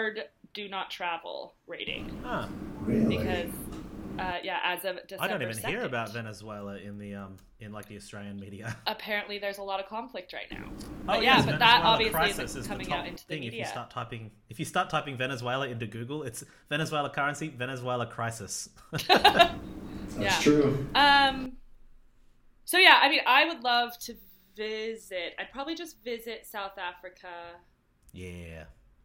do not travel rating. Huh. Really? Because, as of December 2nd. I don't even hear about Venezuela in the like the Australian media. Apparently, there's a lot of conflict right now. But but Venezuela that obviously crisis isn't is coming the top out into the thing. media. If you start typing Venezuela into Google, it's Venezuela currency, Venezuela crisis. That's true. So yeah, I mean, I would love to visit. I'd probably just visit South Africa. Yeah.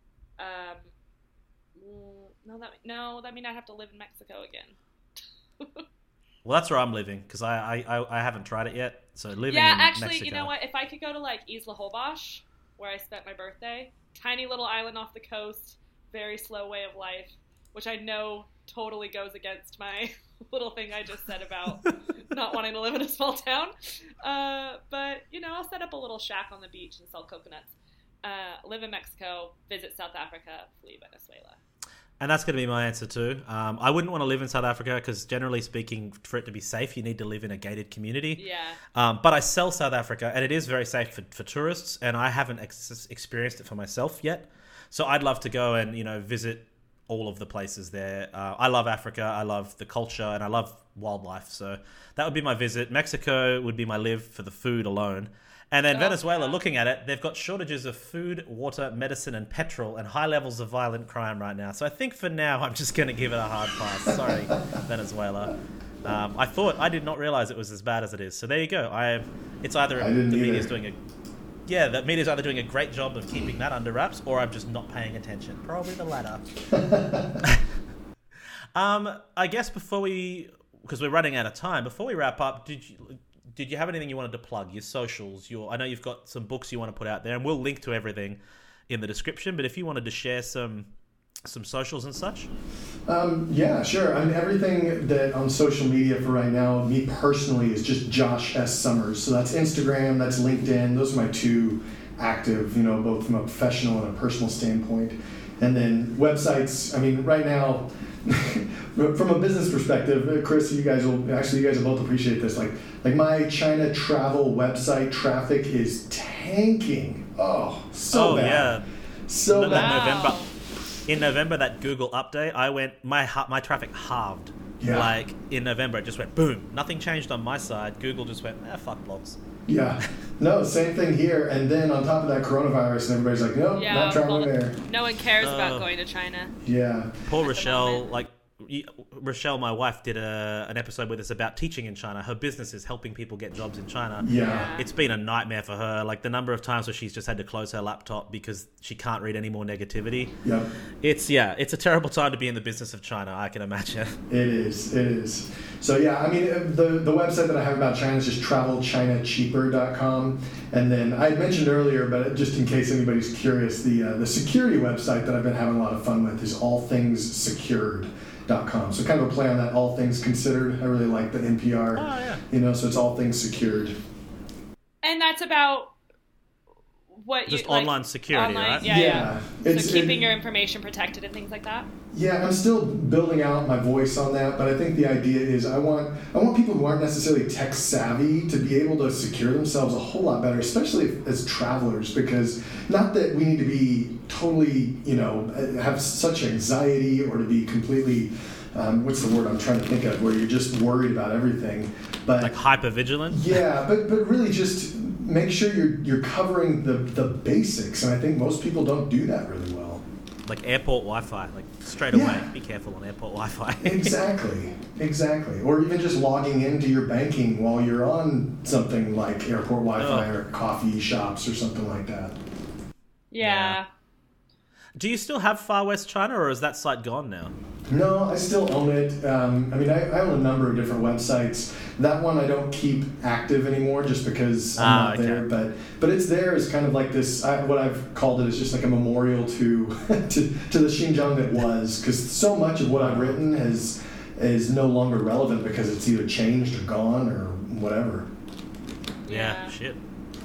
That mean I'd have to live in Mexico again. Well, that's where I'm living because I haven't tried it yet. So living in actually, Mexico. you know what? If I could go to like Isla Holbox, where I spent my birthday, tiny little island off the coast, very slow way of life, which I know totally goes against my little thing I just said about not wanting to live in a small town. But I'll set up a little shack on the beach and sell coconuts. Live in Mexico, visit South Africa, flee Venezuela. And that's going to be my answer too. I wouldn't want to live in South Africa because generally speaking, for it to be safe, you need to live in a gated community. Yeah. But I sell South Africa and it is very safe for tourists and I haven't experienced it for myself yet. So I'd love to go and, visit all of the places there. I love Africa. I love the culture and I love wildlife. So that would be my visit. Mexico would be my live for the food alone. And then Venezuela, looking at it, they've got shortages of food, water, medicine, and petrol, and high levels of violent crime right now. So I think for now, I'm just going to give it a hard pass. Sorry, Venezuela. I did not realize it was as bad as it is. So there you go. It's either the media's doing the media's either doing a great job of keeping that under wraps, or I'm just not paying attention. Probably the latter. I guess because we're running out of time, before we wrap up, did you have anything you wanted to plug? Your socials, I know you've got some books you want to put out there, and we'll link to everything in the description. But if you wanted to share some socials and such. Yeah, sure. I mean, everything that on social media for right now, me personally, is just Josh S. Summers. So that's Instagram, that's LinkedIn. Those are my two active, both from a professional and a personal standpoint. And then websites. I mean, right now. From a business perspective, Chris, you guys will both appreciate this. Like my China travel website traffic is tanking. Oh, so bad. Yeah. So bad. In November, that Google update, my traffic halved. Yeah. Like in November, it just went boom. Nothing changed on my side. Google just went, fuck blogs. Yeah. No, same thing here. And then on top of that, coronavirus, and everybody's like, nope, not traveling there. No one cares about going to China. Yeah. Poor Rochelle, Rochelle, my wife, did an episode with us about teaching in China. Her business is helping people get jobs in China. Yeah. It's been a nightmare for her. Like the number of times where she's just had to close her laptop because she can't read any more negativity. Yep. It's a terrible time to be in the business of China, I can imagine. It is. So yeah, I mean, the website that I have about China is just travelchinacheaper.com. And then I had mentioned earlier, but just in case anybody's curious, the security website that I've been having a lot of fun with is allthingssecured.com. So kind of a play on that All Things Considered. I really like the NPR. Oh, yeah. So it's All Things Secured. And that's about what just online security, right? Yeah. So keeping your information protected and things like that. Yeah, I'm still building out my voice on that, but I think the idea is I want people who aren't necessarily tech savvy to be able to secure themselves a whole lot better, especially as travelers, because not that we need to be totally, have such anxiety or to be completely, what's the word I'm trying to think of, where you're just worried about everything. But like hyper-vigilant? Yeah, but really just make sure you're covering the basics, and I think most people don't do that really well. Like airport Wi-Fi, like straight away, be careful on airport Wi-Fi. Exactly. Or even just logging into your banking while you're on something like airport Wi-Fi or coffee shops or something like that. Yeah. Do you still have Far West China, or is that site gone now? No, I still own it. I own a number of different websites. That one I don't keep active anymore just because I'm not there. But it's there as kind of like this, what I've called it is just like a memorial to the Xinjiang that was, because so much of what I've written is no longer relevant because it's either changed or gone or whatever. Yeah. Shit.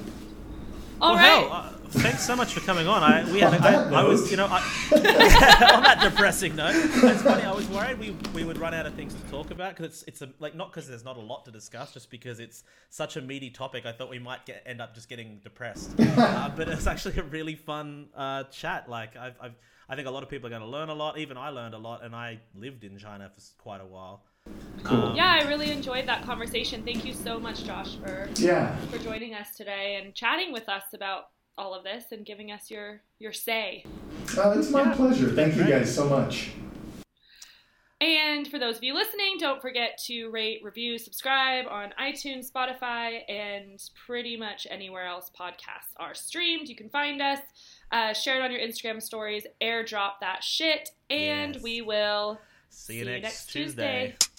All right. Hell, thanks so much for coming on. I was, on that depressing note. It's funny. I was worried we would run out of things to talk about because it's not because there's not a lot to discuss, just because it's such a meaty topic. I thought we might end up just getting depressed. But it's actually a really fun chat. Like I I think a lot of people are going to learn a lot. Even I learned a lot, and I lived in China for quite a while. Cool. Yeah, I really enjoyed that conversation. Thank you so much, Josh, for joining us today and chatting with us about all of this and giving us your say. It's my pleasure. Thank you guys so much. And for those of you listening, don't forget to rate, review, subscribe on iTunes, Spotify, and pretty much anywhere else podcasts are streamed. You can find us, share it on your Instagram stories, airdrop that shit, and we will see you next Tuesday.